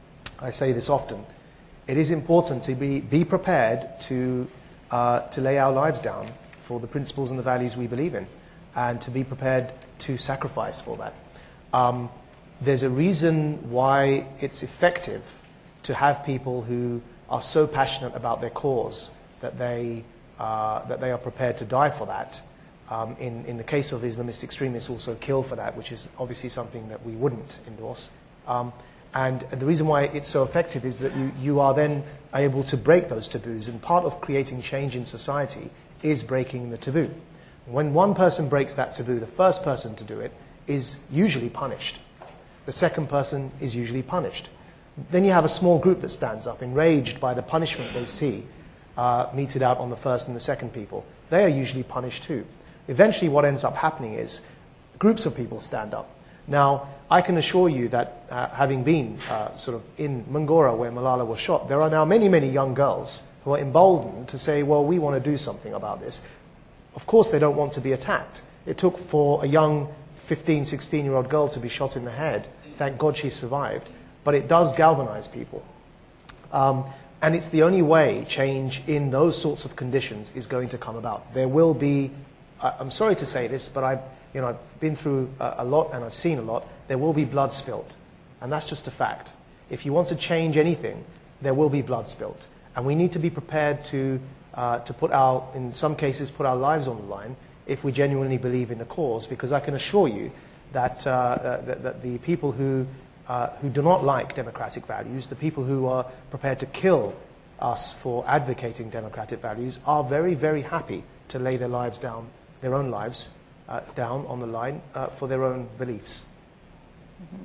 I say this often, it is important to be, be prepared to, uh, to lay our lives down for the principles and the values we believe in, and to be prepared to sacrifice for that. Um, there's a reason why it's effective to have people who are so passionate about their cause that they, uh, that they are prepared to die for that. Um, in, in the case of Islamist extremists, also kill for that, which is obviously something that we wouldn't endorse. Um, and the reason why it's so effective is that you, you are then able to break those taboos, and part of creating change in society is breaking the taboo. When one person breaks that taboo, the first person to do it is usually punished. The second person is usually punished. Then you have a small group that stands up, enraged by the punishment they see uh, meted out on the first and the second people. They are usually punished too. Eventually what ends up happening is groups of people stand up. Now, I can assure you that uh, having been uh, sort of in Mangora where Malala was shot, there are now many, many young girls who are emboldened to say, well, we want to do something about this. Of course they don't want to be attacked. It took for a young fifteen, sixteen-year-old girl to be shot in the head. Thank God she survived. But it does galvanize people. Um, And it's the only way change in those sorts of conditions is going to come about. There will be, I'm sorry to say this, but I've, you know, I've been through a, a lot and I've seen a lot. There will be blood spilt. And that's just a fact. If you want to change anything, there will be blood spilt. And we need to be prepared to, uh, to put our, in some cases, put our lives on the line if we genuinely believe in the cause. Because I can assure you that, uh, that, that the people who Uh, who do not like democratic values, the people who are prepared to kill us for advocating democratic values, are very, very happy to lay their lives down, their own lives uh, down on the line uh, for their own beliefs. Mm-hmm.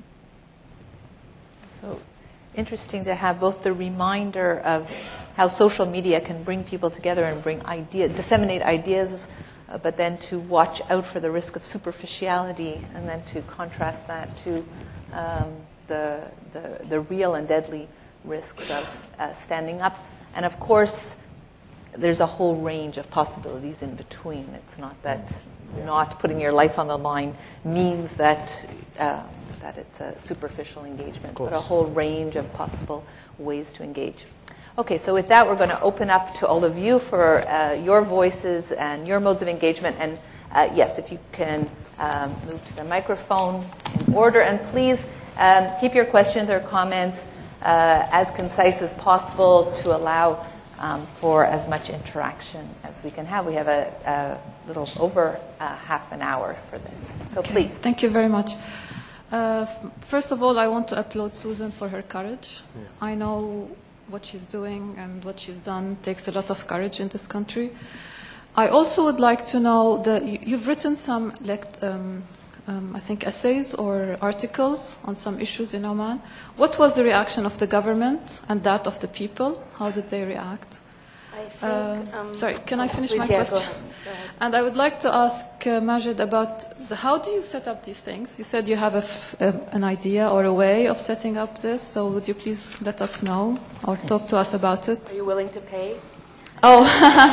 So interesting to have both the reminder of how social media can bring people together and bring idea, disseminate ideas, uh, but then to watch out for the risk of superficiality, and then to contrast that to um, The, the, the real and deadly risks of uh, standing up. And of course, there's a whole range of possibilities in between. It's not that yeah. not putting your life on the line means that, uh, that it's a superficial engagement, but a whole range of possible ways to engage. Okay, so with that, we're going to open up to all of you for uh, your voices and your modes of engagement. And uh, yes, if you can um, move to the microphone in order, and please Um, keep your questions or comments uh, as concise as possible to allow um, for as much interaction as we can have. We have a, a little over uh, half an hour for this. So okay. Please. Thank you very much. Uh, f- first of all, I want to applaud Susan for her courage. Yeah. I know what she's doing and what she's done takes a lot of courage in this country. I also would like to know that you, you've written some lect- um, Um, I think essays or articles on some issues in Oman. What was the reaction of the government and that of the people? How did they react? I think, uh, um, sorry, can I finish please, my yeah, question? Go ahead. Go ahead. And I would like to ask uh, Majid about the, how do you set up these things? You said you have a f- a, an idea or a way of setting up this, so would you please let us know or talk to us about it? Are you willing to pay? Oh,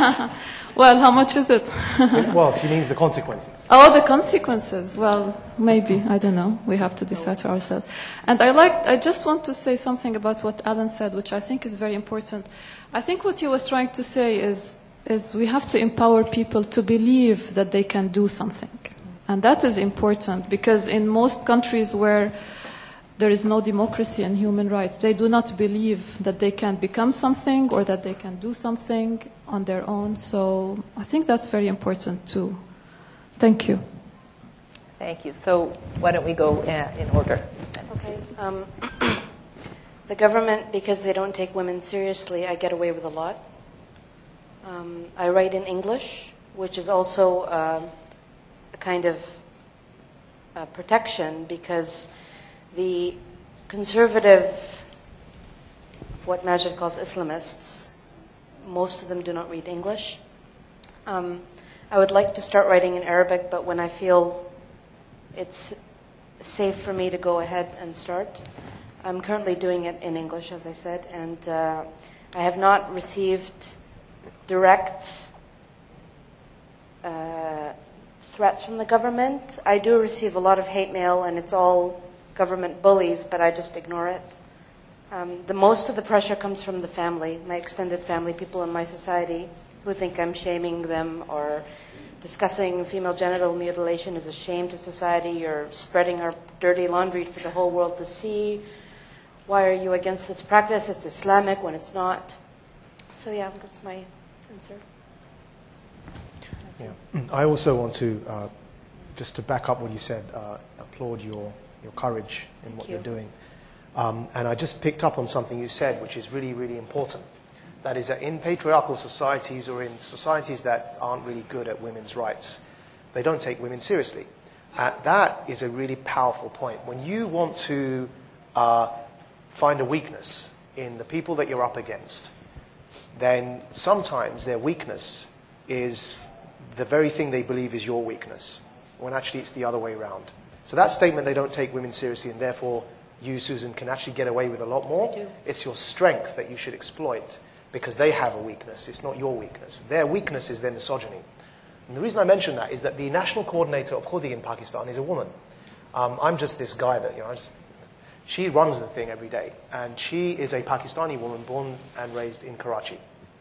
well, how much is it? Well, she means the consequences. Oh, the consequences. Well, maybe. I don't know. We have to decide for ourselves. And I like. I just want to say something about what Alan said, which I think is very important. I think what he was trying to say is, is we have to empower people to believe that they can do something. And that is important because in most countries where there is no democracy and human rights, they do not believe that they can become something or that they can do something on their own. So I think that's very important too. Thank you. Thank you. So why don't we go uh, in order? Okay. Um, the government, because they don't take women seriously, I get away with a lot. Um, I write in English, which is also uh, a kind of uh, protection because the conservative, what Majid calls Islamists, most of them do not read English. Um, I would like to start writing in Arabic, but when I feel it's safe for me to go ahead and start, I'm currently doing it in English, as I said, and uh, I have not received direct uh, threats from the government. I do receive a lot of hate mail, and it's all government bullies, but I just ignore it. Um, the most of the pressure comes from the family, my extended family, people in my society who think I'm shaming them or discussing female genital mutilation is a shame to society. You're spreading our dirty laundry for the whole world to see. Why are you against this practice? It's Islamic when it's not. So yeah, that's my answer. Yeah. I also want to, uh, just to back up what you said, uh, applaud your your courage in what you. you're doing. Um, and I just picked up on something you said, which is really, really important. That is that in patriarchal societies or in societies that aren't really good at women's rights, they don't take women seriously. Uh, that is a really powerful point. When you want to uh, find a weakness in the people that you're up against, then sometimes their weakness is the very thing they believe is your weakness, when actually it's the other way around. So that statement, they don't take women seriously, and therefore you, Susan, can actually get away with a lot more. I do. It's your strength that you should exploit because they have a weakness. It's not your weakness. Their weakness is their misogyny. And the reason I mention that is that the national coordinator of Khudi in Pakistan is a woman. Um, I'm just this guy that, you know, I just, She runs the thing every day, and she is a Pakistani woman born and raised in Karachi.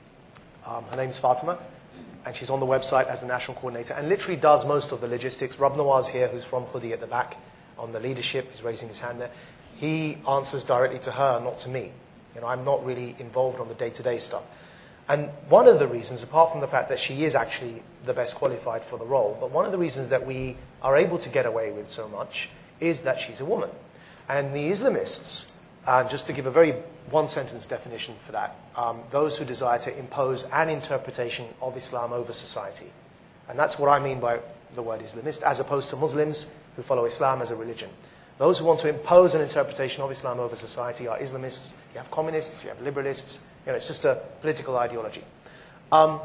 Um, her name's Fatima, and she's on the website as the national coordinator and literally does most of the logistics. Rab Nawaz here, who's from Khudi at the back, on the leadership, he's raising his hand there. He answers directly to her, not to me. You know, I'm not really involved on the day-to-day stuff. And one of the reasons, apart from the fact that she is actually the best qualified for the role, but one of the reasons that we are able to get away with so much is that she's a woman. And the Islamists, uh, just to give a very one-sentence definition for that, um, those who desire to impose an interpretation of Islam over society. And that's what I mean by the word Islamist, as opposed to Muslims who follow Islam as a religion. Those who want to impose an interpretation of Islam over society are Islamists. You have communists, you have liberalists. You know, it's just a political ideology. Um,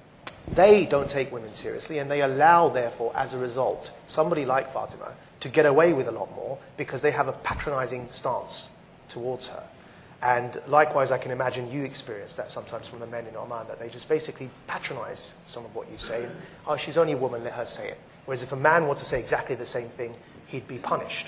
they don't take women seriously, and they allow, therefore, as a result, somebody like Fatima to get away with a lot more because they have a patronizing stance towards her. And likewise, I can imagine you experience that sometimes from the men in Oman, that they just basically patronize some of what you say. And, oh, she's only a woman, let her say it. Whereas if a man were to say exactly the same thing, he'd be punished.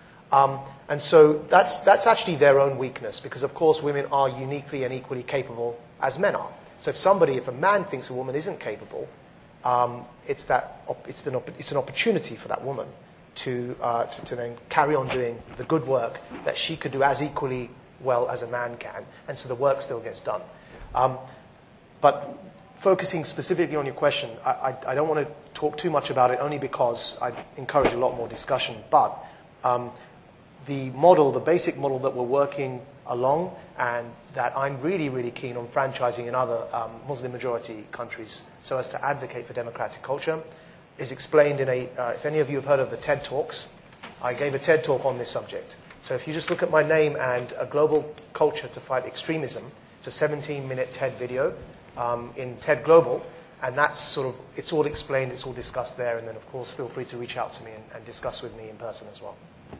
Um, and so that's, that's actually their own weakness, because of course women are uniquely and equally capable as men are. So if somebody, if a man thinks a woman isn't capable, um, it's, that, it's, the, it's an opportunity for that woman to, uh, to, to then carry on doing the good work that she could do as equally well as a man can, and so the work still gets done. Um, but focusing specifically on your question, I, I, I don't want to talk too much about it, only because I encourage a lot more discussion, but um, the model, the basic model that we're working along, and that I'm really, really keen on franchising in other um, Muslim-majority countries so as to advocate for democratic culture, is explained in a, uh, if any of you have heard of the TED Talks, yes. I gave a TED Talk on this subject. So if you just look at my name and a global culture to fight extremism, it's a seventeen minute TED video um, in TED Global, and that's sort of, it's all explained, it's all discussed there, and then of course feel free to reach out to me and, and discuss with me in person as well.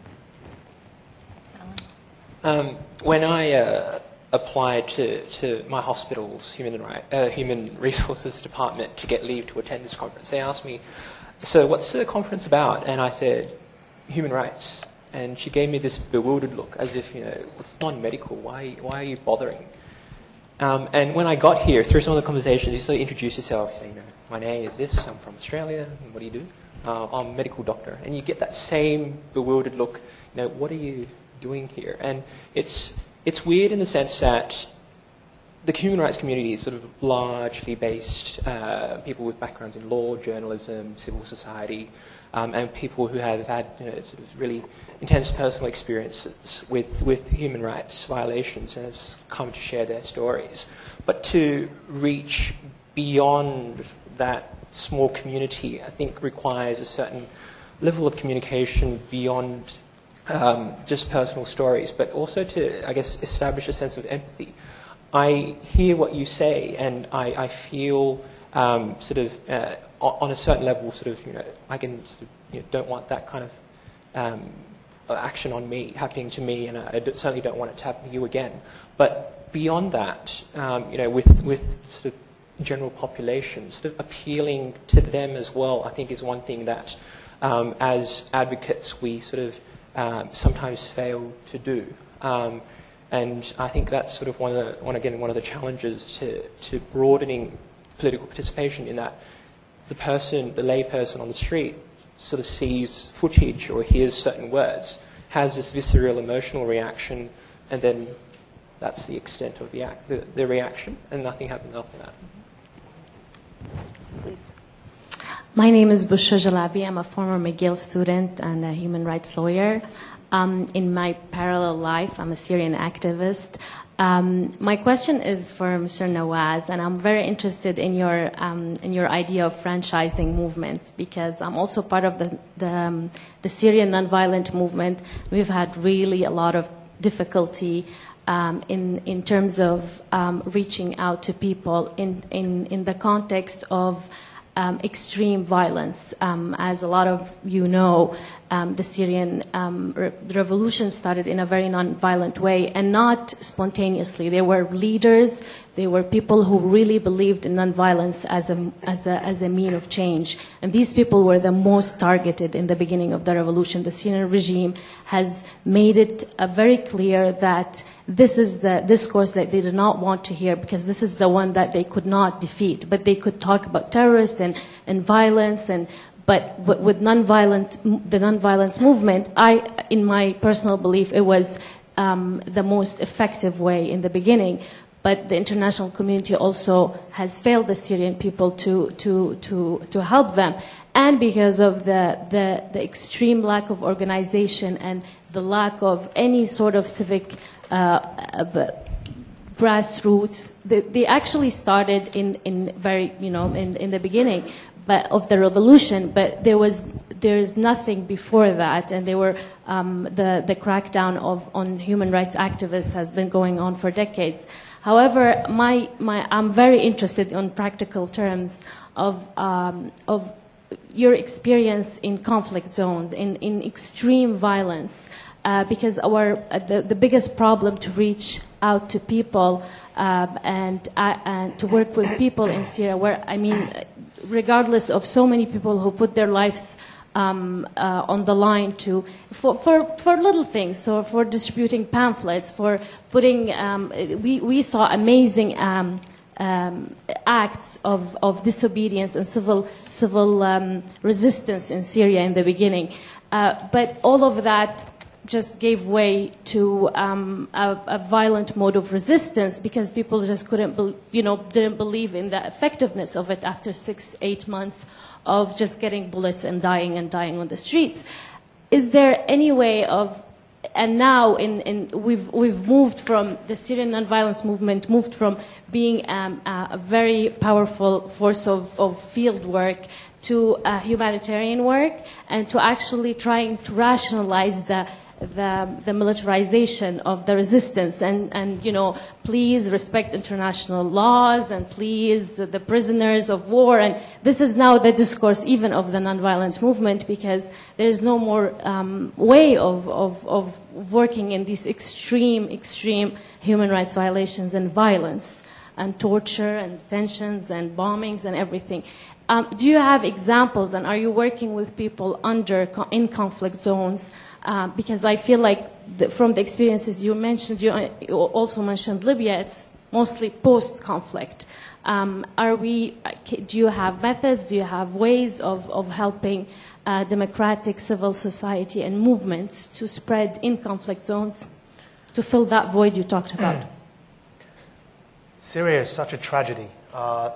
Um, when I uh, applied to, to my hospital's human, right, uh, human resources department to get leave to attend this conference, they asked me, so what's the conference about? And I said, human rights. And she gave me this bewildered look, as if, you know, it's non-medical, why, why are you bothering? Um, and when I got here, through some of the conversations, you sort of introduce yourself, you say, you know, my name is this, I'm from Australia, and what do you do? Uh, I'm a medical doctor. And you get that same bewildered look, you know, what are you doing here? And it's it's weird in the sense that the human rights community is sort of largely based, uh, people with backgrounds in law, journalism, civil society, um, and people who have had, you know, sort of really intense personal experiences with, with human rights violations and have come to share their stories. But to reach beyond that small community, I think requires a certain level of communication beyond Um, just personal stories, but also to, I guess, establish a sense of empathy. I hear what you say, and I, I feel um, sort of, uh, on a certain level, sort of, you know, I can sort of, you know, don't want that kind of um, action on me, happening to me, and I, I certainly don't want it to happen to you again. But beyond that, um, you know, with, with sort of general population, sort of appealing to them as well, I think is one thing that, um, as advocates, we sort of Um, sometimes fail to do, um, and I think that's sort of one of the, one again one of the challenges to to broadening political participation. In that, the person, the lay person on the street, sort of sees footage or hears certain words, has this visceral emotional reaction, and then that's the extent of the act, the, the reaction, and nothing happens after that. Please. My name is Bushra Jalabi. I'm a former McGill student and a human rights lawyer. Um, in my parallel life, I'm a Syrian activist. Um, my question is for Mister Nawaz, and I'm very interested in your um, in your idea of franchising movements, because I'm also part of the the, um, the Syrian nonviolent movement. We've had really a lot of difficulty um, in in terms of um, reaching out to people in in in the context of Um, extreme violence. Um, as a lot of you know, um, the Syrian um, re- revolution started in a very non-violent way and not spontaneously. There were leaders, there were people who really believed in non-violence as a, as a, as a mean of change. And these people were the most targeted in the beginning of the revolution. The Syrian regime has made it uh, very clear that this is the discourse that they did not want to hear, because this is the one that they could not defeat. But they could talk about terrorists and, and violence, and but with non-violent, the non-violence movement, I, in my personal belief, it was um, the most effective way in the beginning. But the international community also has failed the Syrian people to, to, to, to help them. And because of the, the, the extreme lack of organization and the lack of any sort of civic uh, uh, grassroots, they, they actually started in, in very, you know, in, in the beginning but of the revolution, but there was there's nothing before that, and they were um, the the crackdown of on human rights activists has been going on for decades. However, my my I'm very interested in practical terms of um, of your experience in conflict zones, in in extreme violence, uh, because our uh, the the biggest problem to reach out to people um, and uh, and to work with people in Syria, where I mean. regardless of so many people who put their lives um, uh, on the line to for, for, for little things, so for distributing pamphlets, for putting, um, we, we saw amazing um, um, acts of, of disobedience and civil, civil um, resistance in Syria in the beginning. Uh, but all of that just gave way to um, a, a violent mode of resistance because people just couldn't, be, you know, didn't believe in the effectiveness of it after six, eight months of just getting bullets and dying and dying on the streets. Is there any way of, and now in, in we've we've moved from the Syrian nonviolence movement, moved from being um, a, a very powerful force of, of field work to uh, humanitarian work, and to actually trying to rationalize the The, the militarization of the resistance, and, and, you know, please respect international laws, and please the, the prisoners of war. And this is now the discourse even of the nonviolent movement, because there is no more um, way of, of, of working in these extreme, extreme human rights violations and violence and torture and detentions and bombings and everything. Um, do you have examples, and are you working with people under in conflict zones? Uh, because I feel like the, from the experiences you mentioned, you, you also mentioned Libya, it's mostly post-conflict. Um, are we, do you have methods, do you have ways of, of helping uh, democratic civil society and movements to spread in conflict zones, to fill that void you talked about? Syria is such a tragedy. Uh,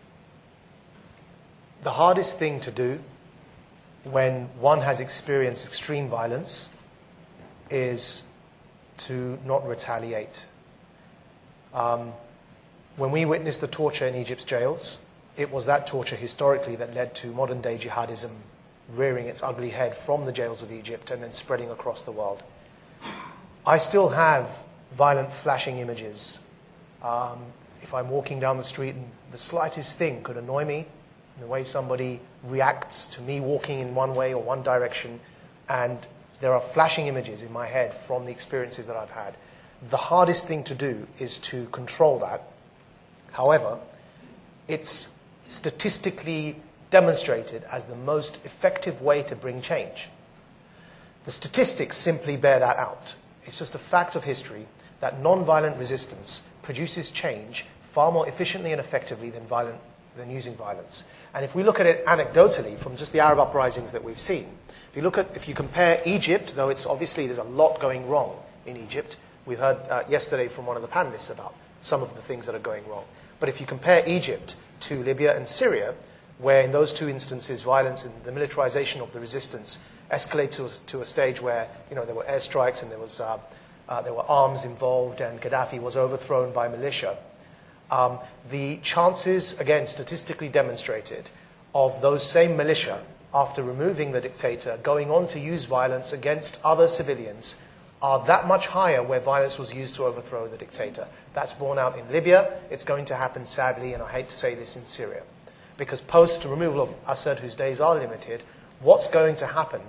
the hardest thing to do when one has experienced extreme violence is to not retaliate. Um, when we witnessed the torture in Egypt's jails, it was that torture historically that led to modern-day jihadism rearing its ugly head from the jails of Egypt and then spreading across the world. I still have violent flashing images. Um, if I'm walking down the street and the slightest thing could annoy me, the way somebody reacts to me walking in one way or one direction, and there are flashing images in my head from the experiences that I've had. The hardest thing to do is to control that. However, it's statistically demonstrated as the most effective way to bring change. The statistics simply bear that out. It's just a fact of history that non-violent resistance produces change far more efficiently and effectively than violent than using violence. And if we look at it anecdotally from just the Arab uprisings that we've seen, if you look at, if you compare Egypt, though it's obviously there's a lot going wrong in Egypt. We heard uh, yesterday from one of the panelists about some of the things that are going wrong. But if you compare Egypt to Libya and Syria, where in those two instances violence and the militarization of the resistance escalated to, to a stage where, you know, there were airstrikes and there was uh, uh, there were arms involved and Gaddafi was overthrown by militia. Um, the chances, again, statistically demonstrated, of those same militia, after removing the dictator, going on to use violence against other civilians, are that much higher where violence was used to overthrow the dictator. That's borne out in Libya. It's going to happen, sadly, and I hate to say this, in Syria. Because post-removal of Assad, whose days are limited, what's going to happen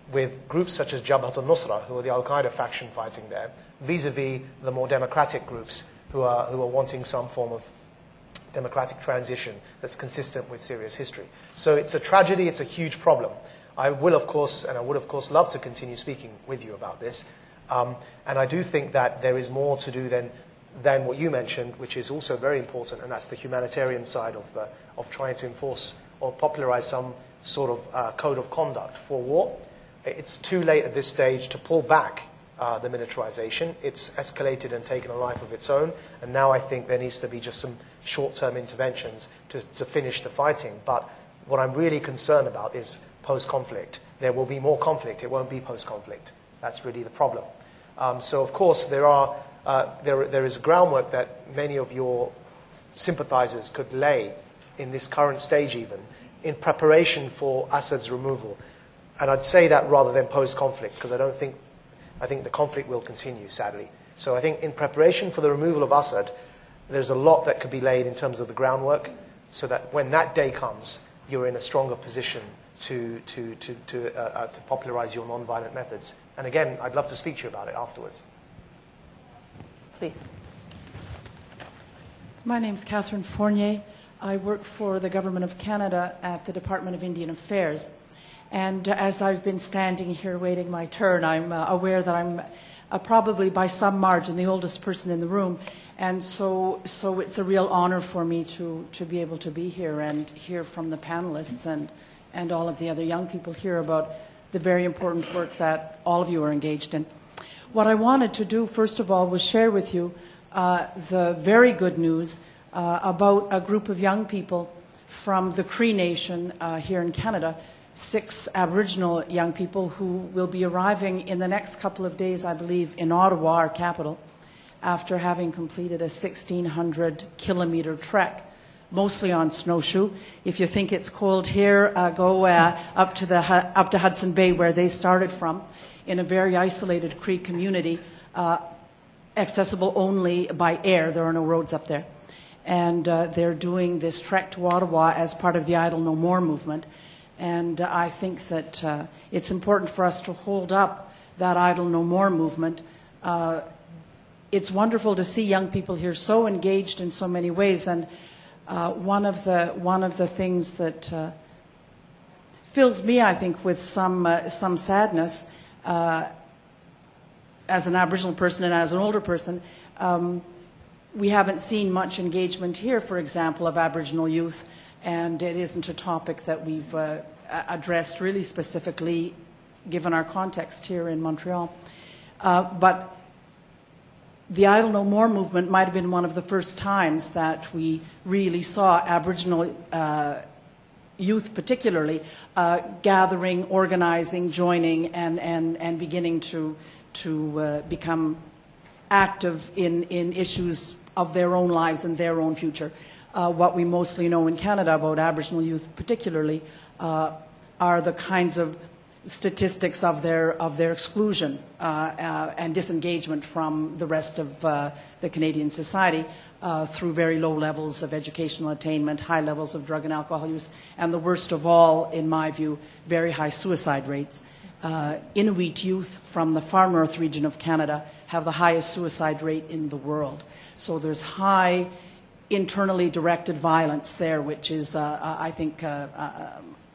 with groups such as Jabhat al-Nusra, who are the Al-Qaeda faction fighting there, vis-a-vis the more democratic groups who are, who are wanting some form of democratic transition that's consistent with Syria's history. So it's a tragedy, it's a huge problem. I will, of course, and I would, of course, love to continue speaking with you about this. Um, and I do think that there is more to do than, than what you mentioned, which is also very important, and that's the humanitarian side of, uh, of trying to enforce or popularize some sort of uh, code of conduct for war. It's too late at this stage to pull back uh, the militarization. It's escalated and taken a life of its own, and now I think there needs to be just some short-term interventions to, to finish the fighting. But what I'm really concerned about is post-conflict. There will be more conflict. It won't be post-conflict. That's really the problem. Um, so, of course, there, are, uh, there, there is groundwork that many of your sympathizers could lay in this current stage even, in preparation for Assad's removal. And I'd say that rather than post-conflict, because I don't think, I think the conflict will continue, sadly. So I think in preparation for the removal of Assad, there's a lot that could be laid in terms of the groundwork, so that when that day comes, you're in a stronger position to, to, to, to, uh, uh, to popularize your non-violent methods. And again, I'd love to speak to you about it afterwards. Please. My name's Catherine Fournier. I work for the Government of Canada at the Department of Indian Affairs. And as I've been standing here waiting my turn, I'm uh, aware that I'm uh, probably by some margin the oldest person in the room. And so, so it's a real honor for me to, to be able to be here and hear from the panelists and, and all of the other young people here about the very important work that all of you are engaged in. What I wanted to do, first of all, was share with you uh, the very good news uh, about a group of young people from the Cree Nation uh, here in Canada, six Aboriginal young people who will be arriving in the next couple of days, I believe, in Ottawa, our capital, after having completed a sixteen hundred kilometer trek, mostly on snowshoe. If you think it's cold here, uh, go uh, up to the up to Hudson Bay, where they started from, in a very isolated Cree community, uh, accessible only by air. There are no roads up there. And uh, they're doing this trek to Ottawa as part of the Idle No More movement. And uh, I think that uh, it's important for us to hold up that Idle No More movement. Uh, it's wonderful to see young people here so engaged in so many ways. And uh, one of the one of the things that uh, fills me, I think, with some uh, some sadness, uh, as an Aboriginal person and as an older person, um, we haven't seen much engagement here, for example, of Aboriginal youth. And it isn't a topic that we've uh, addressed really specifically, given our context here in Montreal. Uh, but the Idle No More movement might have been one of the first times that we really saw Aboriginal uh, youth particularly uh, gathering, organizing, joining, and, and, and beginning to, to uh, become active in, in issues of their own lives and their own future. Uh, what we mostly know in Canada about Aboriginal youth particularly uh, are the kinds of statistics of their, of their exclusion uh, uh, and disengagement from the rest of uh, the Canadian society uh, through very low levels of educational attainment, high levels of drug and alcohol use, and the worst of all, in my view, very high suicide rates. Uh, Inuit youth from the far north region of Canada have the highest suicide rate in the world. So there's high internally directed violence there, which is, uh, I think, uh, uh,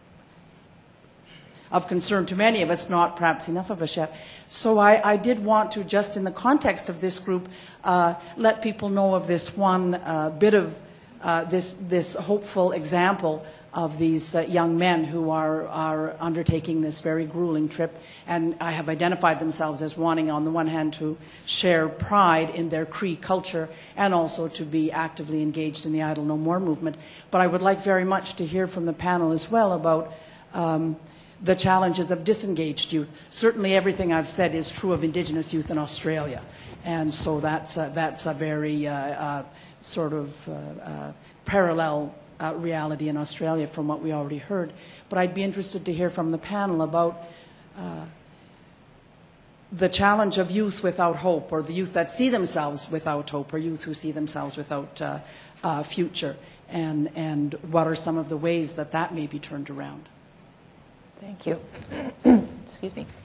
of concern to many of us, not perhaps enough of us yet. So I, I did want to, just in the context of this group, uh, let people know of this one uh, bit of uh, this, this hopeful example of these uh, young men who are, are undertaking this very grueling trip. And I have identified themselves as wanting, on the one hand, to share pride in their Cree culture and also to be actively engaged in the Idle No More movement. But I would like very much to hear from the panel as well about um, the challenges of disengaged youth. Certainly everything I've said is true of Indigenous youth in Australia. And so that's a, that's a very uh, uh, sort of uh, uh, parallel Uh, reality in Australia from what we already heard. But I'd be interested to hear from the panel about uh, the challenge of youth without hope, or the youth that see themselves without hope, or youth who see themselves without uh, uh, future, and, and what are some of the ways that that may be turned around. Thank you. excuse me.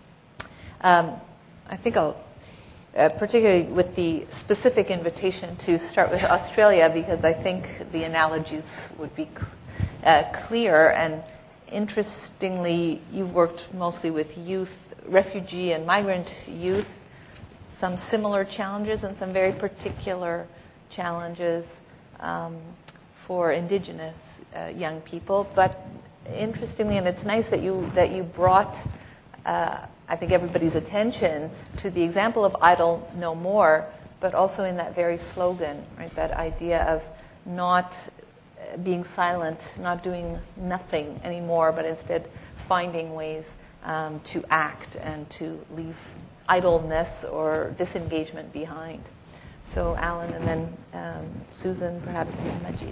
Um, I think I'll, uh, particularly with the specific invitation to start with Australia, because I think the analogies would be uh, clear. And interestingly, you've worked mostly with youth, refugee and migrant youth, some similar challenges and some very particular challenges um, for indigenous uh, young people. But interestingly, and it's nice that you that you brought, uh, I think, everybody's attention to the example of Idle No More, but also in that very slogan, right? That idea of not being silent, not doing nothing anymore, but instead finding ways um, to act and to leave idleness or disengagement behind. So Alan, and then um, Susan, perhaps, and then Majid.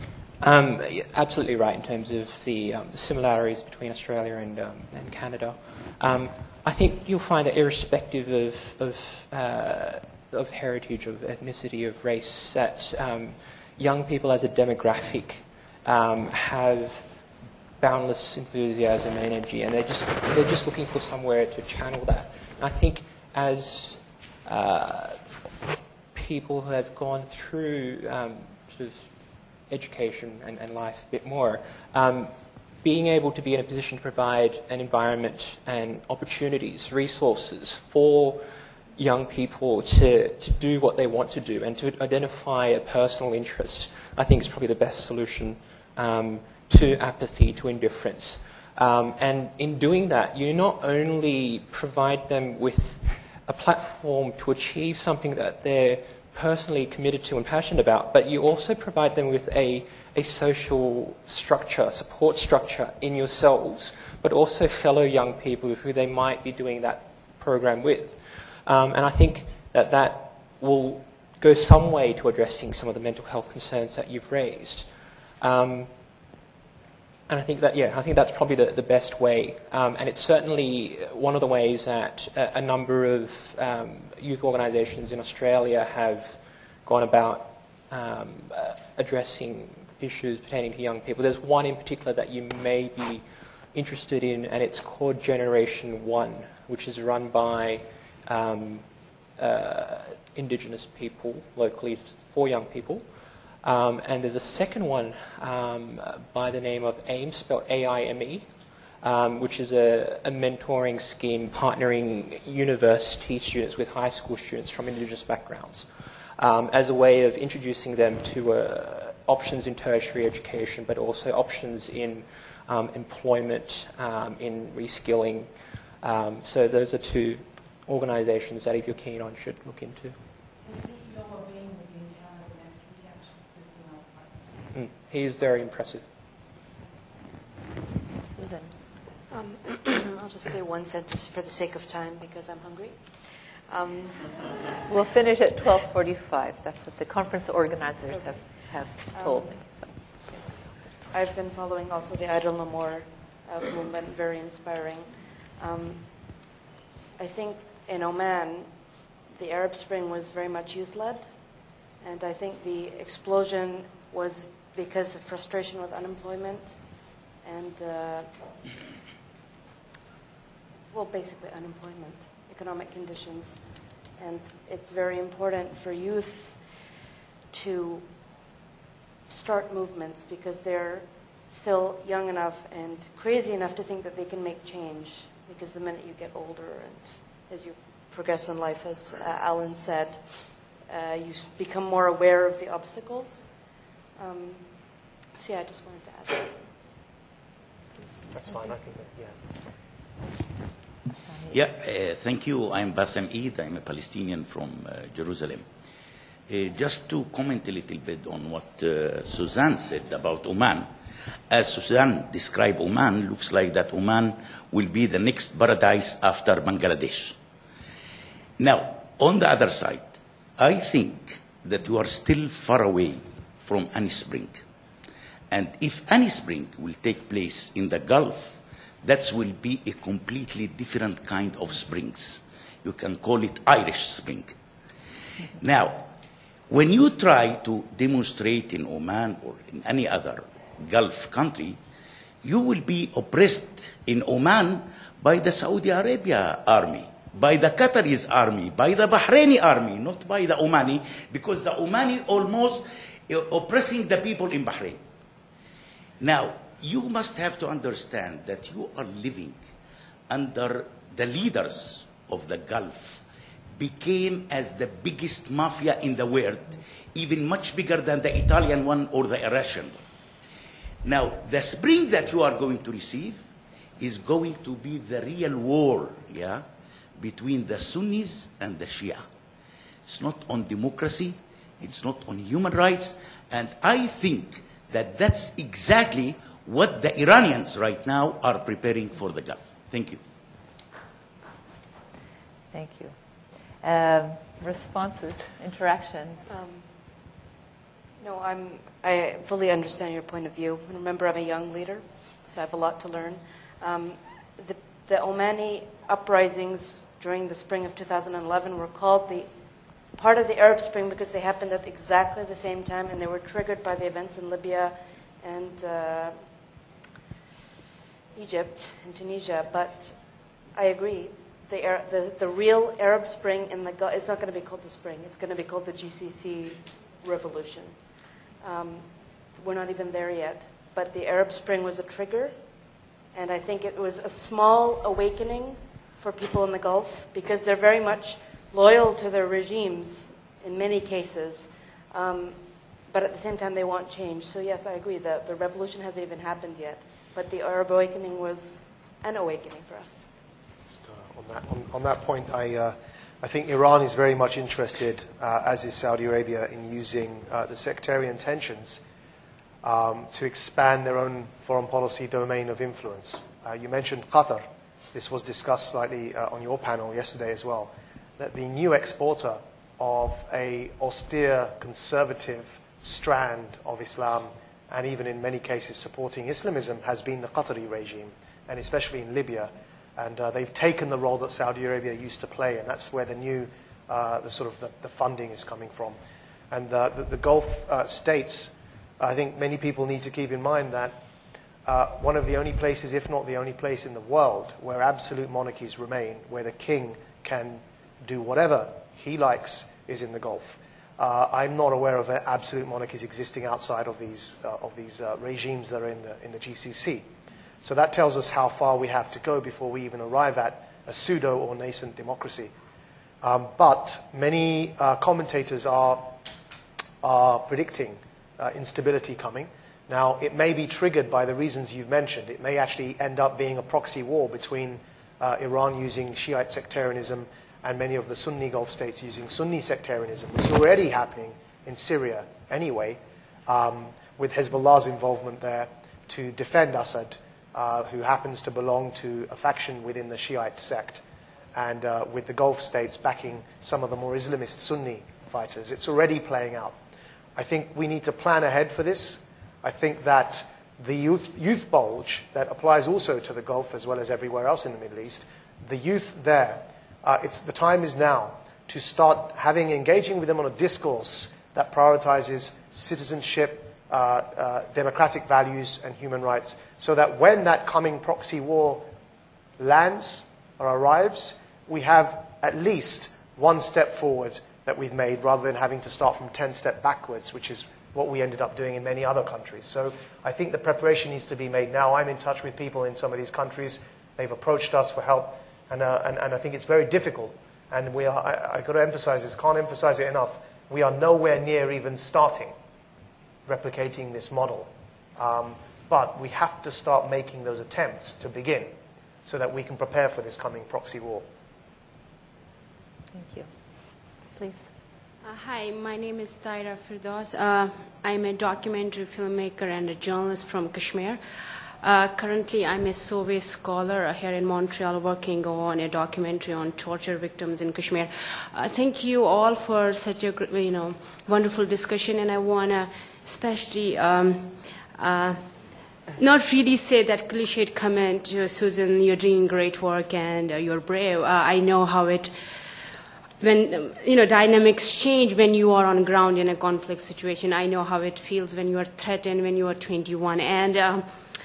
Um, yeah, absolutely right in terms of the, um, the similarities between Australia and, um, and Canada. Um, I think you'll find that irrespective of, of, uh, of heritage, of ethnicity, of race, that um, young people as a demographic um, have boundless enthusiasm and energy, and they're just, they're just looking for somewhere to channel that. And I think as uh, people who have gone through um, sort of education and, and life a bit more, um, being able to be in a position to provide an environment and opportunities, resources for young people to, to do what they want to do and to identify a personal interest, I think is probably the best solution um, to apathy, to indifference. Um, and in doing that, you not only provide them with a platform to achieve something that they're personally committed to and passionate about, but you also provide them with a, a social structure, support structure in yourselves, but also fellow young people who they might be doing that program with. Um, and I think that that will go some way to addressing some of the mental health concerns that you've raised. Um, And I think that, yeah, I think that's probably the, the best way. Um, and it's certainly one of the ways that a, a number of um, youth organisations in Australia have gone about um, uh, addressing issues pertaining to young people. There's one in particular that you may be interested in, and it's called Generation One, which is run by um, uh, Indigenous people locally for young people. Um, and there's a second one um, by the name of AIME, spelled A I M E, um, which is a, a mentoring scheme partnering university students with high school students from Indigenous backgrounds um, as a way of introducing them to uh, options in tertiary education, but also options in um, employment, um, in reskilling. Um, so those are two organisations that, if you're keen on, should look into. He is very impressive. Susan. Um, I'll just say one sentence for the sake of time because I'm hungry. Um, We'll finish at twelve forty-five. That's what the conference organizers have, have told Um, me. So. I've been following also the Idle No More uh, movement, very inspiring. Um, I think in Oman, the Arab Spring was very much youth-led, and I think the explosion was because of frustration with unemployment and, uh, well, basically unemployment, economic conditions. And it's very important for youth to start movements because they're still young enough and crazy enough to think that they can make change, because the minute you get older and as you progress in life, as uh, Alan said, uh, you s- become more aware of the obstacles. Um, so yeah, I just wanted to add that. That's fine. I think that, yeah, that's fine. Yeah, uh, thank you. I'm Bassem Eid. I'm a Palestinian from uh, Jerusalem. Uh, just to comment a little bit on what uh, Suzanne said about Oman. As Suzanne described Oman, looks like that Oman will be the next paradise after Bangladesh. Now, on the other side, I think that you are still far away from any spring. And if any spring will take place in the Gulf, that will be a completely different kind of springs. You can call it Irish Spring. Now, when you try to demonstrate in Oman or in any other Gulf country, you will be oppressed in Oman by the Saudi Arabia army, by the Qataris army, by the Bahraini army, not by the Omani, because the Omani almost uh, oppressing the people in Bahrain. Now, you must have to understand that you are living under the leaders of the Gulf became as the biggest mafia in the world, even much bigger than the Italian one or the Russian one. Now, the spring that you are going to receive is going to be the real war, yeah, between the Sunnis and the Shia. It's not on democracy, it's not on human rights, and I think that that's exactly what the Iranians right now are preparing for the Gulf. Thank you. Thank you. Um, responses, interaction. Um, no, I'm, I fully understand your point of view. Remember, I'm a young leader, so I have a lot to learn. Um, the, the Omani uprisings during the spring of two thousand eleven were called the part of the Arab Spring because they happened at exactly the same time, and they were triggered by the events in Libya and uh, Egypt and Tunisia. But I agree. The, the, the real Arab Spring in the Gulf, it's not going to be called the Spring. It's going to be called the G C C Revolution. Um, we're not even there yet. But the Arab Spring was a trigger, and I think it was a small awakening for people in the Gulf because they're very much loyal to their regimes in many cases. Um, but at the same time, they want change. So yes, I agree. The, the revolution hasn't even happened yet. But the Arab awakening was an awakening for us. On that, on, on that point, I, uh, I think Iran is very much interested, uh, as is Saudi Arabia, in using uh, the sectarian tensions um, to expand their own foreign policy domain of influence. Uh, you mentioned Qatar. This was discussed slightly uh, on your panel yesterday as well, that the new exporter of a austere, conservative strand of Islam, and even in many cases supporting Islamism, has been the Qatari regime, and especially in Libya. And uh, they've taken the role that Saudi Arabia used to play, and that's where the new, uh, the sort of the, the funding is coming from. And uh, the, the Gulf uh, states, I think many people need to keep in mind that uh, one of the only places, if not the only place in the world, where absolute monarchies remain, where the king can do whatever he likes, is in the Gulf. Uh, I'm not aware of absolute monarchies existing outside of these uh, of these uh, regimes that are in the in the G C C. So that tells us how far we have to go before we even arrive at a pseudo or nascent democracy. Um, but many uh, commentators are, are predicting uh, instability coming. Now, it may be triggered by the reasons you've mentioned. It may actually end up being a proxy war between uh, Iran using Shiite sectarianism and many of the Sunni Gulf states using Sunni sectarianism, which is already happening in Syria anyway, um, with Hezbollah's involvement there to defend Assad, Uh, who happens to belong to a faction within the Shiite sect, and uh, with the Gulf states backing some of the more Islamist Sunni fighters. It's already playing out. I think we need to plan ahead for this. I think that the youth, youth bulge that applies also to the Gulf as well as everywhere else in the Middle East, the youth there, uh, it's, the time is now to start having, engaging with them on a discourse that prioritizes citizenship, Uh, uh, democratic values and human rights, so that when that coming proxy war lands or arrives, we have at least one step forward that we've made rather than having to start from ten steps backwards, which is what we ended up doing in many other countries. So I think the preparation needs to be made now. I'm in touch with people in some of these countries. They've approached us for help, and, uh, and, and I think it's very difficult. And we are, I, I've got to emphasize this, can't emphasize it enough. We are nowhere near even starting replicating this model. Um, but we have to start making those attempts to begin so that we can prepare for this coming proxy war. Thank you. Please. Uh, hi, my name is Taira Firdaus. Uh, I'm a documentary filmmaker and a journalist from Kashmir. Uh, currently, I'm a survey scholar here in Montreal working on a documentary on torture victims in Kashmir. Uh, thank you all for such a you know, wonderful discussion, and I want to especially um, uh, not really say that cliched comment, uh, Susan, you're doing great work and uh, you're brave. Uh, I know how it, when, you know, dynamics change when you are on ground in a conflict situation. I know how it feels when you are threatened when you are twenty-one. And uh,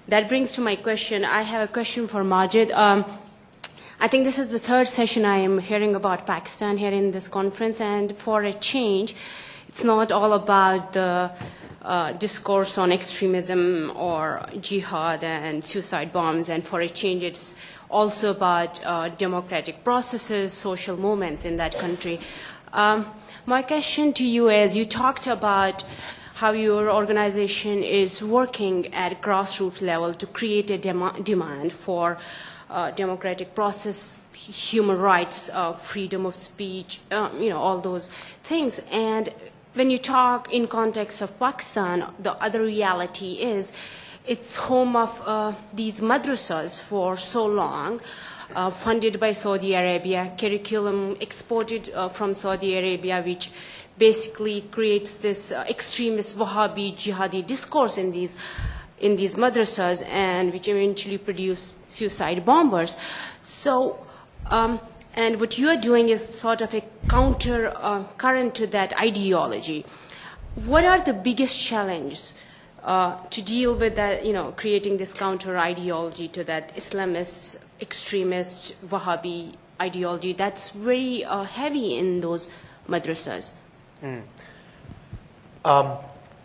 that brings to my question. I have a question for Majid. Um, I think this is the third session I am hearing about Pakistan here in this conference, and for a change, it's not all about the uh, discourse on extremism or jihad and suicide bombs, and for a change, it's also about uh, democratic processes, social movements in that country. Um, my question to you is, you talked about how your organization is working at grassroots level to create a dem- demand for uh, democratic process, human rights, uh, freedom of speech, uh, you know, all those things. And when you talk in context of Pakistan, the other reality is it's home of uh, these madrasas for so long, uh, funded by Saudi Arabia, curriculum exported uh, from Saudi Arabia, which basically creates this uh, extremist Wahhabi jihadi discourse in these in these madrasas, and which eventually produce suicide bombers. So, um, and what you are doing is sort of a counter uh, current to that ideology. What are the biggest challenges uh, to deal with that, you know, creating this counter ideology to that Islamist, extremist, Wahhabi ideology that's very uh, heavy in those madrasas? Mm. Um,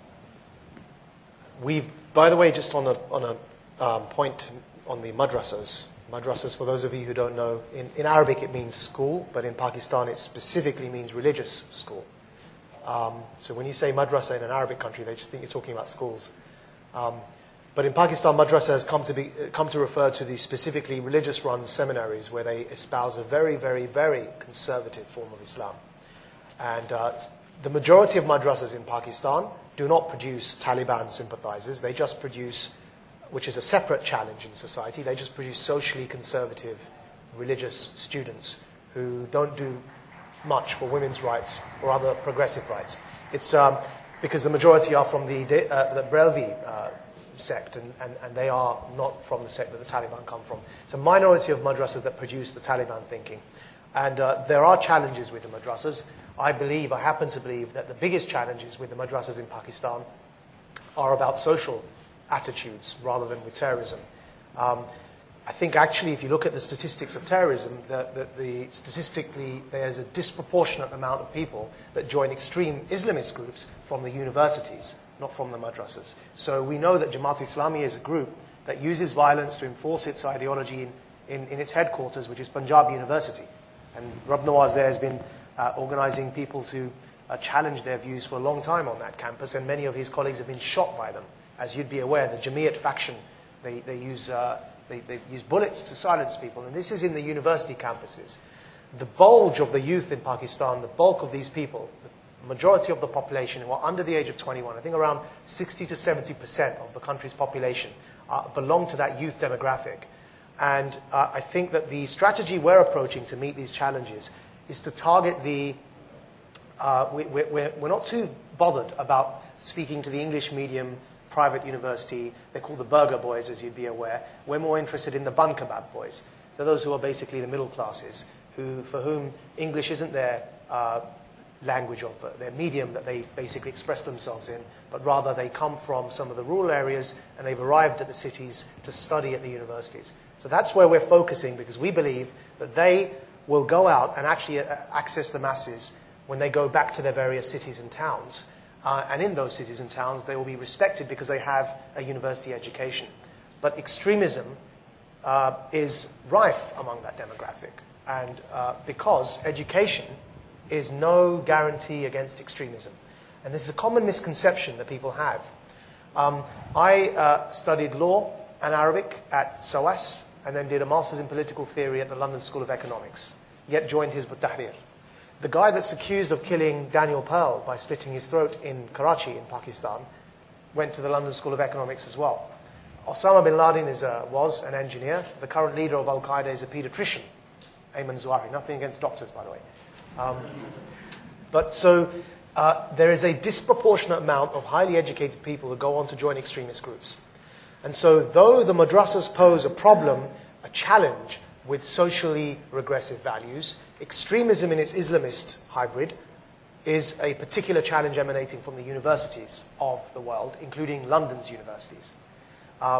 we've, by the way, just on a, on a um, point on the madrasas, madrasas, for those of you who don't know, in, in Arabic it means school, but in Pakistan it specifically means religious school. Um, so when you say madrasa in an Arabic country, they just think you're talking about schools. Um, but in Pakistan, madrasa has come to, be, come to refer to the specifically religious-run seminaries where they espouse a very, very, very conservative form of Islam. And uh, the majority of madrasas in Pakistan do not produce Taliban sympathizers. They just produce, which is a separate challenge in society, they just produce socially conservative religious students who don't do much for women's rights or other progressive rights. It's um, because the majority are from the, uh, the Brelvi uh, sect, and, and, and they are not from the sect that the Taliban come from. It's a minority of madrasas that produce the Taliban thinking. And uh, there are challenges with the madrasas. I believe, I happen to believe, that the biggest challenges with the madrasas in Pakistan are about social attitudes rather than with terrorism. Um, I think actually if you look at the statistics of terrorism, the, the, the statistically there's a disproportionate amount of people that join extreme Islamist groups from the universities, not from the madrasas. So we know that Jamaat Islami is a group that uses violence to enforce its ideology in, in, in its headquarters, which is Punjab University. And Rab Nawaz there has been Uh, organizing people to uh, challenge their views for a long time on that campus, and many of his colleagues have been shot by them. As you'd be aware, the Jamiat faction, they, they, use, uh, they, they use bullets to silence people, and this is in the university campuses. The bulge of the youth in Pakistan, the bulk of these people, the majority of the population who are under the age of twenty-one, I think around sixty to seventy percent of the country's population uh, belong to that youth demographic. And uh, I think that the strategy we're approaching to meet these challenges is to target the, uh, we, we're, we're not too bothered about speaking to the English medium private university. They're called the burger boys, as you'd be aware. We're more interested in the bun kebab boys. So those who are basically the middle classes, who, for whom English isn't their uh, language of uh, their medium that they basically express themselves in, but rather they come from some of the rural areas and they've arrived at the cities to study at the universities. So that's where we're focusing, because we believe that they will go out and actually access the masses when they go back to their various cities and towns. Uh, and in those cities and towns, they will be respected because they have a university education. But extremism uh, is rife among that demographic. And uh, because education is no guarantee against extremism. And this is a common misconception that people have. Um, I uh, studied law and Arabic at SOAS, and then did a master's in political theory at the London School of Economics, yet joined Hizb ut-Tahrir. The guy that's accused of killing Daniel Pearl by slitting his throat in Karachi in Pakistan went to the London School of Economics as well. Osama bin Laden is a, was an engineer. The current leader of Al-Qaeda is a pediatrician, Ayman Zawahiri. Nothing against doctors, by the way. Um, but so uh, there is a disproportionate amount of highly educated people who go on to join extremist groups. And so though the madrasas pose a problem, a challenge with socially regressive values, extremism in its Islamist hybrid is a particular challenge emanating from the universities of the world, including London's universities. Um,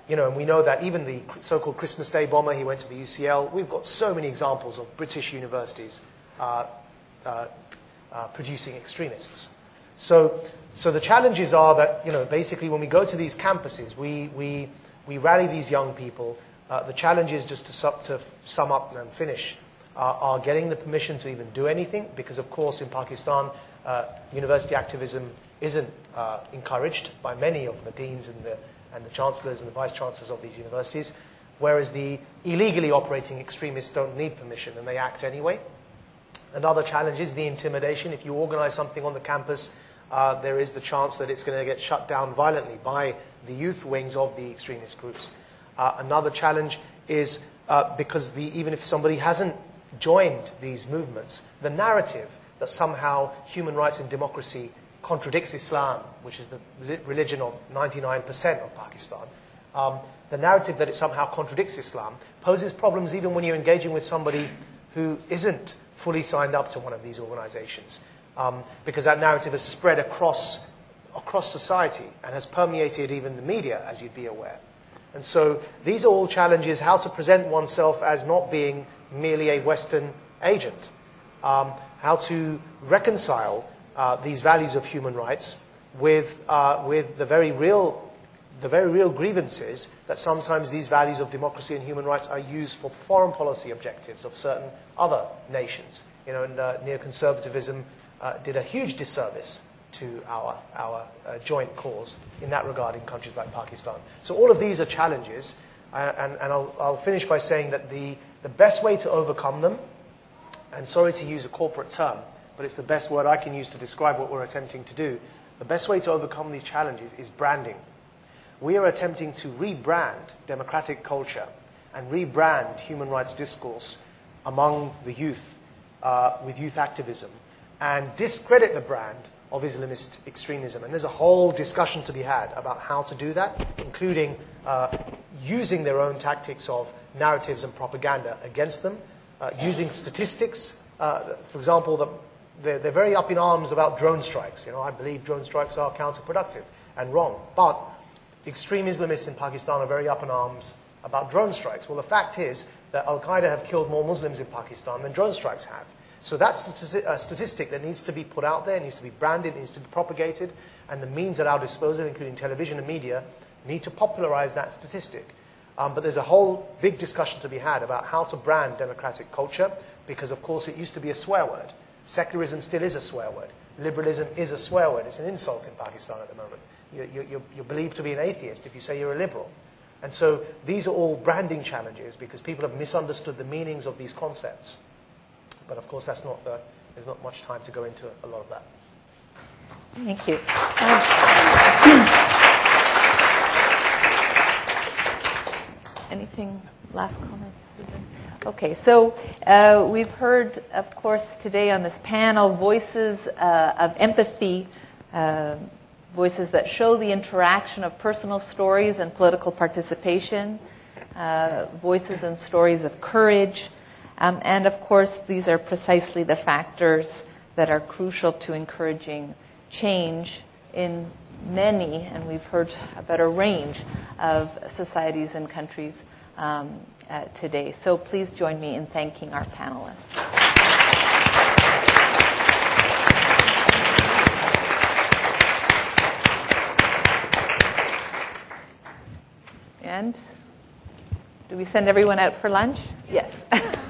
you know, and we know that even the so-called Christmas Day bomber, he went to the U C L. We've got so many examples of British universities uh, uh, uh, producing extremists. So, so the challenges are that, you know, basically when we go to these campuses, we, we, we rally these young people. Uh, the challenge is, just to, sub, to sum up and finish, uh, are getting the permission to even do anything, because of course in Pakistan, uh, university activism isn't uh, encouraged by many of the deans and the, and the chancellors and the vice chancellors of these universities, whereas the illegally operating extremists don't need permission and they act anyway. Another challenge is the intimidation. If you organize something on the campus, uh, there is the chance that it's going to get shut down violently by the youth wings of the extremist groups. Uh, another challenge is uh, because the, even if somebody hasn't joined these movements, the narrative that somehow human rights and democracy contradicts Islam, which is the religion of ninety-nine percent of Pakistan, um, the narrative that it somehow contradicts Islam poses problems even when you're engaging with somebody who isn't fully signed up to one of these organizations, um, because that narrative has spread across, across society and has permeated even the media, as you'd be aware. And so these are all challenges, how to present oneself as not being merely a Western agent, um, how to reconcile uh, these values of human rights with, uh, with the very real the very real grievances that sometimes these values of democracy and human rights are used for foreign policy objectives of certain other nations. You know, and uh, neoconservatism uh, did a huge disservice to our, our uh, joint cause in that regard in countries like Pakistan. So all of these are challenges, uh, and, and I'll, I'll finish by saying that the, the best way to overcome them, and sorry to use a corporate term, but it's the best word I can use to describe what we're attempting to do, the best way to overcome these challenges is branding. We are attempting to rebrand democratic culture and rebrand human rights discourse among the youth, uh, with youth activism, and discredit the brand of Islamist extremism. And there's a whole discussion to be had about how to do that, including uh, using their own tactics of narratives and propaganda against them, uh, using statistics. Uh, for example, the, they're, they're very up in arms about drone strikes. You know, I believe drone strikes are counterproductive and wrong. But extreme Islamists in Pakistan are very up in arms about drone strikes. Well, the fact is that Al-Qaeda have killed more Muslims in Pakistan than drone strikes have. So that's a statistic that needs to be put out there, needs to be branded, needs to be propagated, and the means at our disposal, including television and media, need to popularize that statistic. Um, but there's a whole big discussion to be had about how to brand democratic culture, because of course it used to be a swear word. Secularism still is a swear word. Liberalism is a swear word. It's an insult in Pakistan at the moment. You're, you're, you're believed to be an atheist if you say you're a liberal. And so these are all branding challenges because people have misunderstood the meanings of these concepts. But of course, that's not the, there's not much time to go into a lot of that. Thank you. Um, anything, last comments, Susan? Okay, so uh, we've heard, of course, today on this panel, voices uh, of empathy, uh, voices that show the interaction of personal stories and political participation, uh, voices and stories of courage, um, and of course these are precisely the factors that are crucial to encouraging change in many, and we've heard about a range of societies and countries um, uh, today. So please join me in thanking our panelists. And do we send everyone out for lunch? Yes.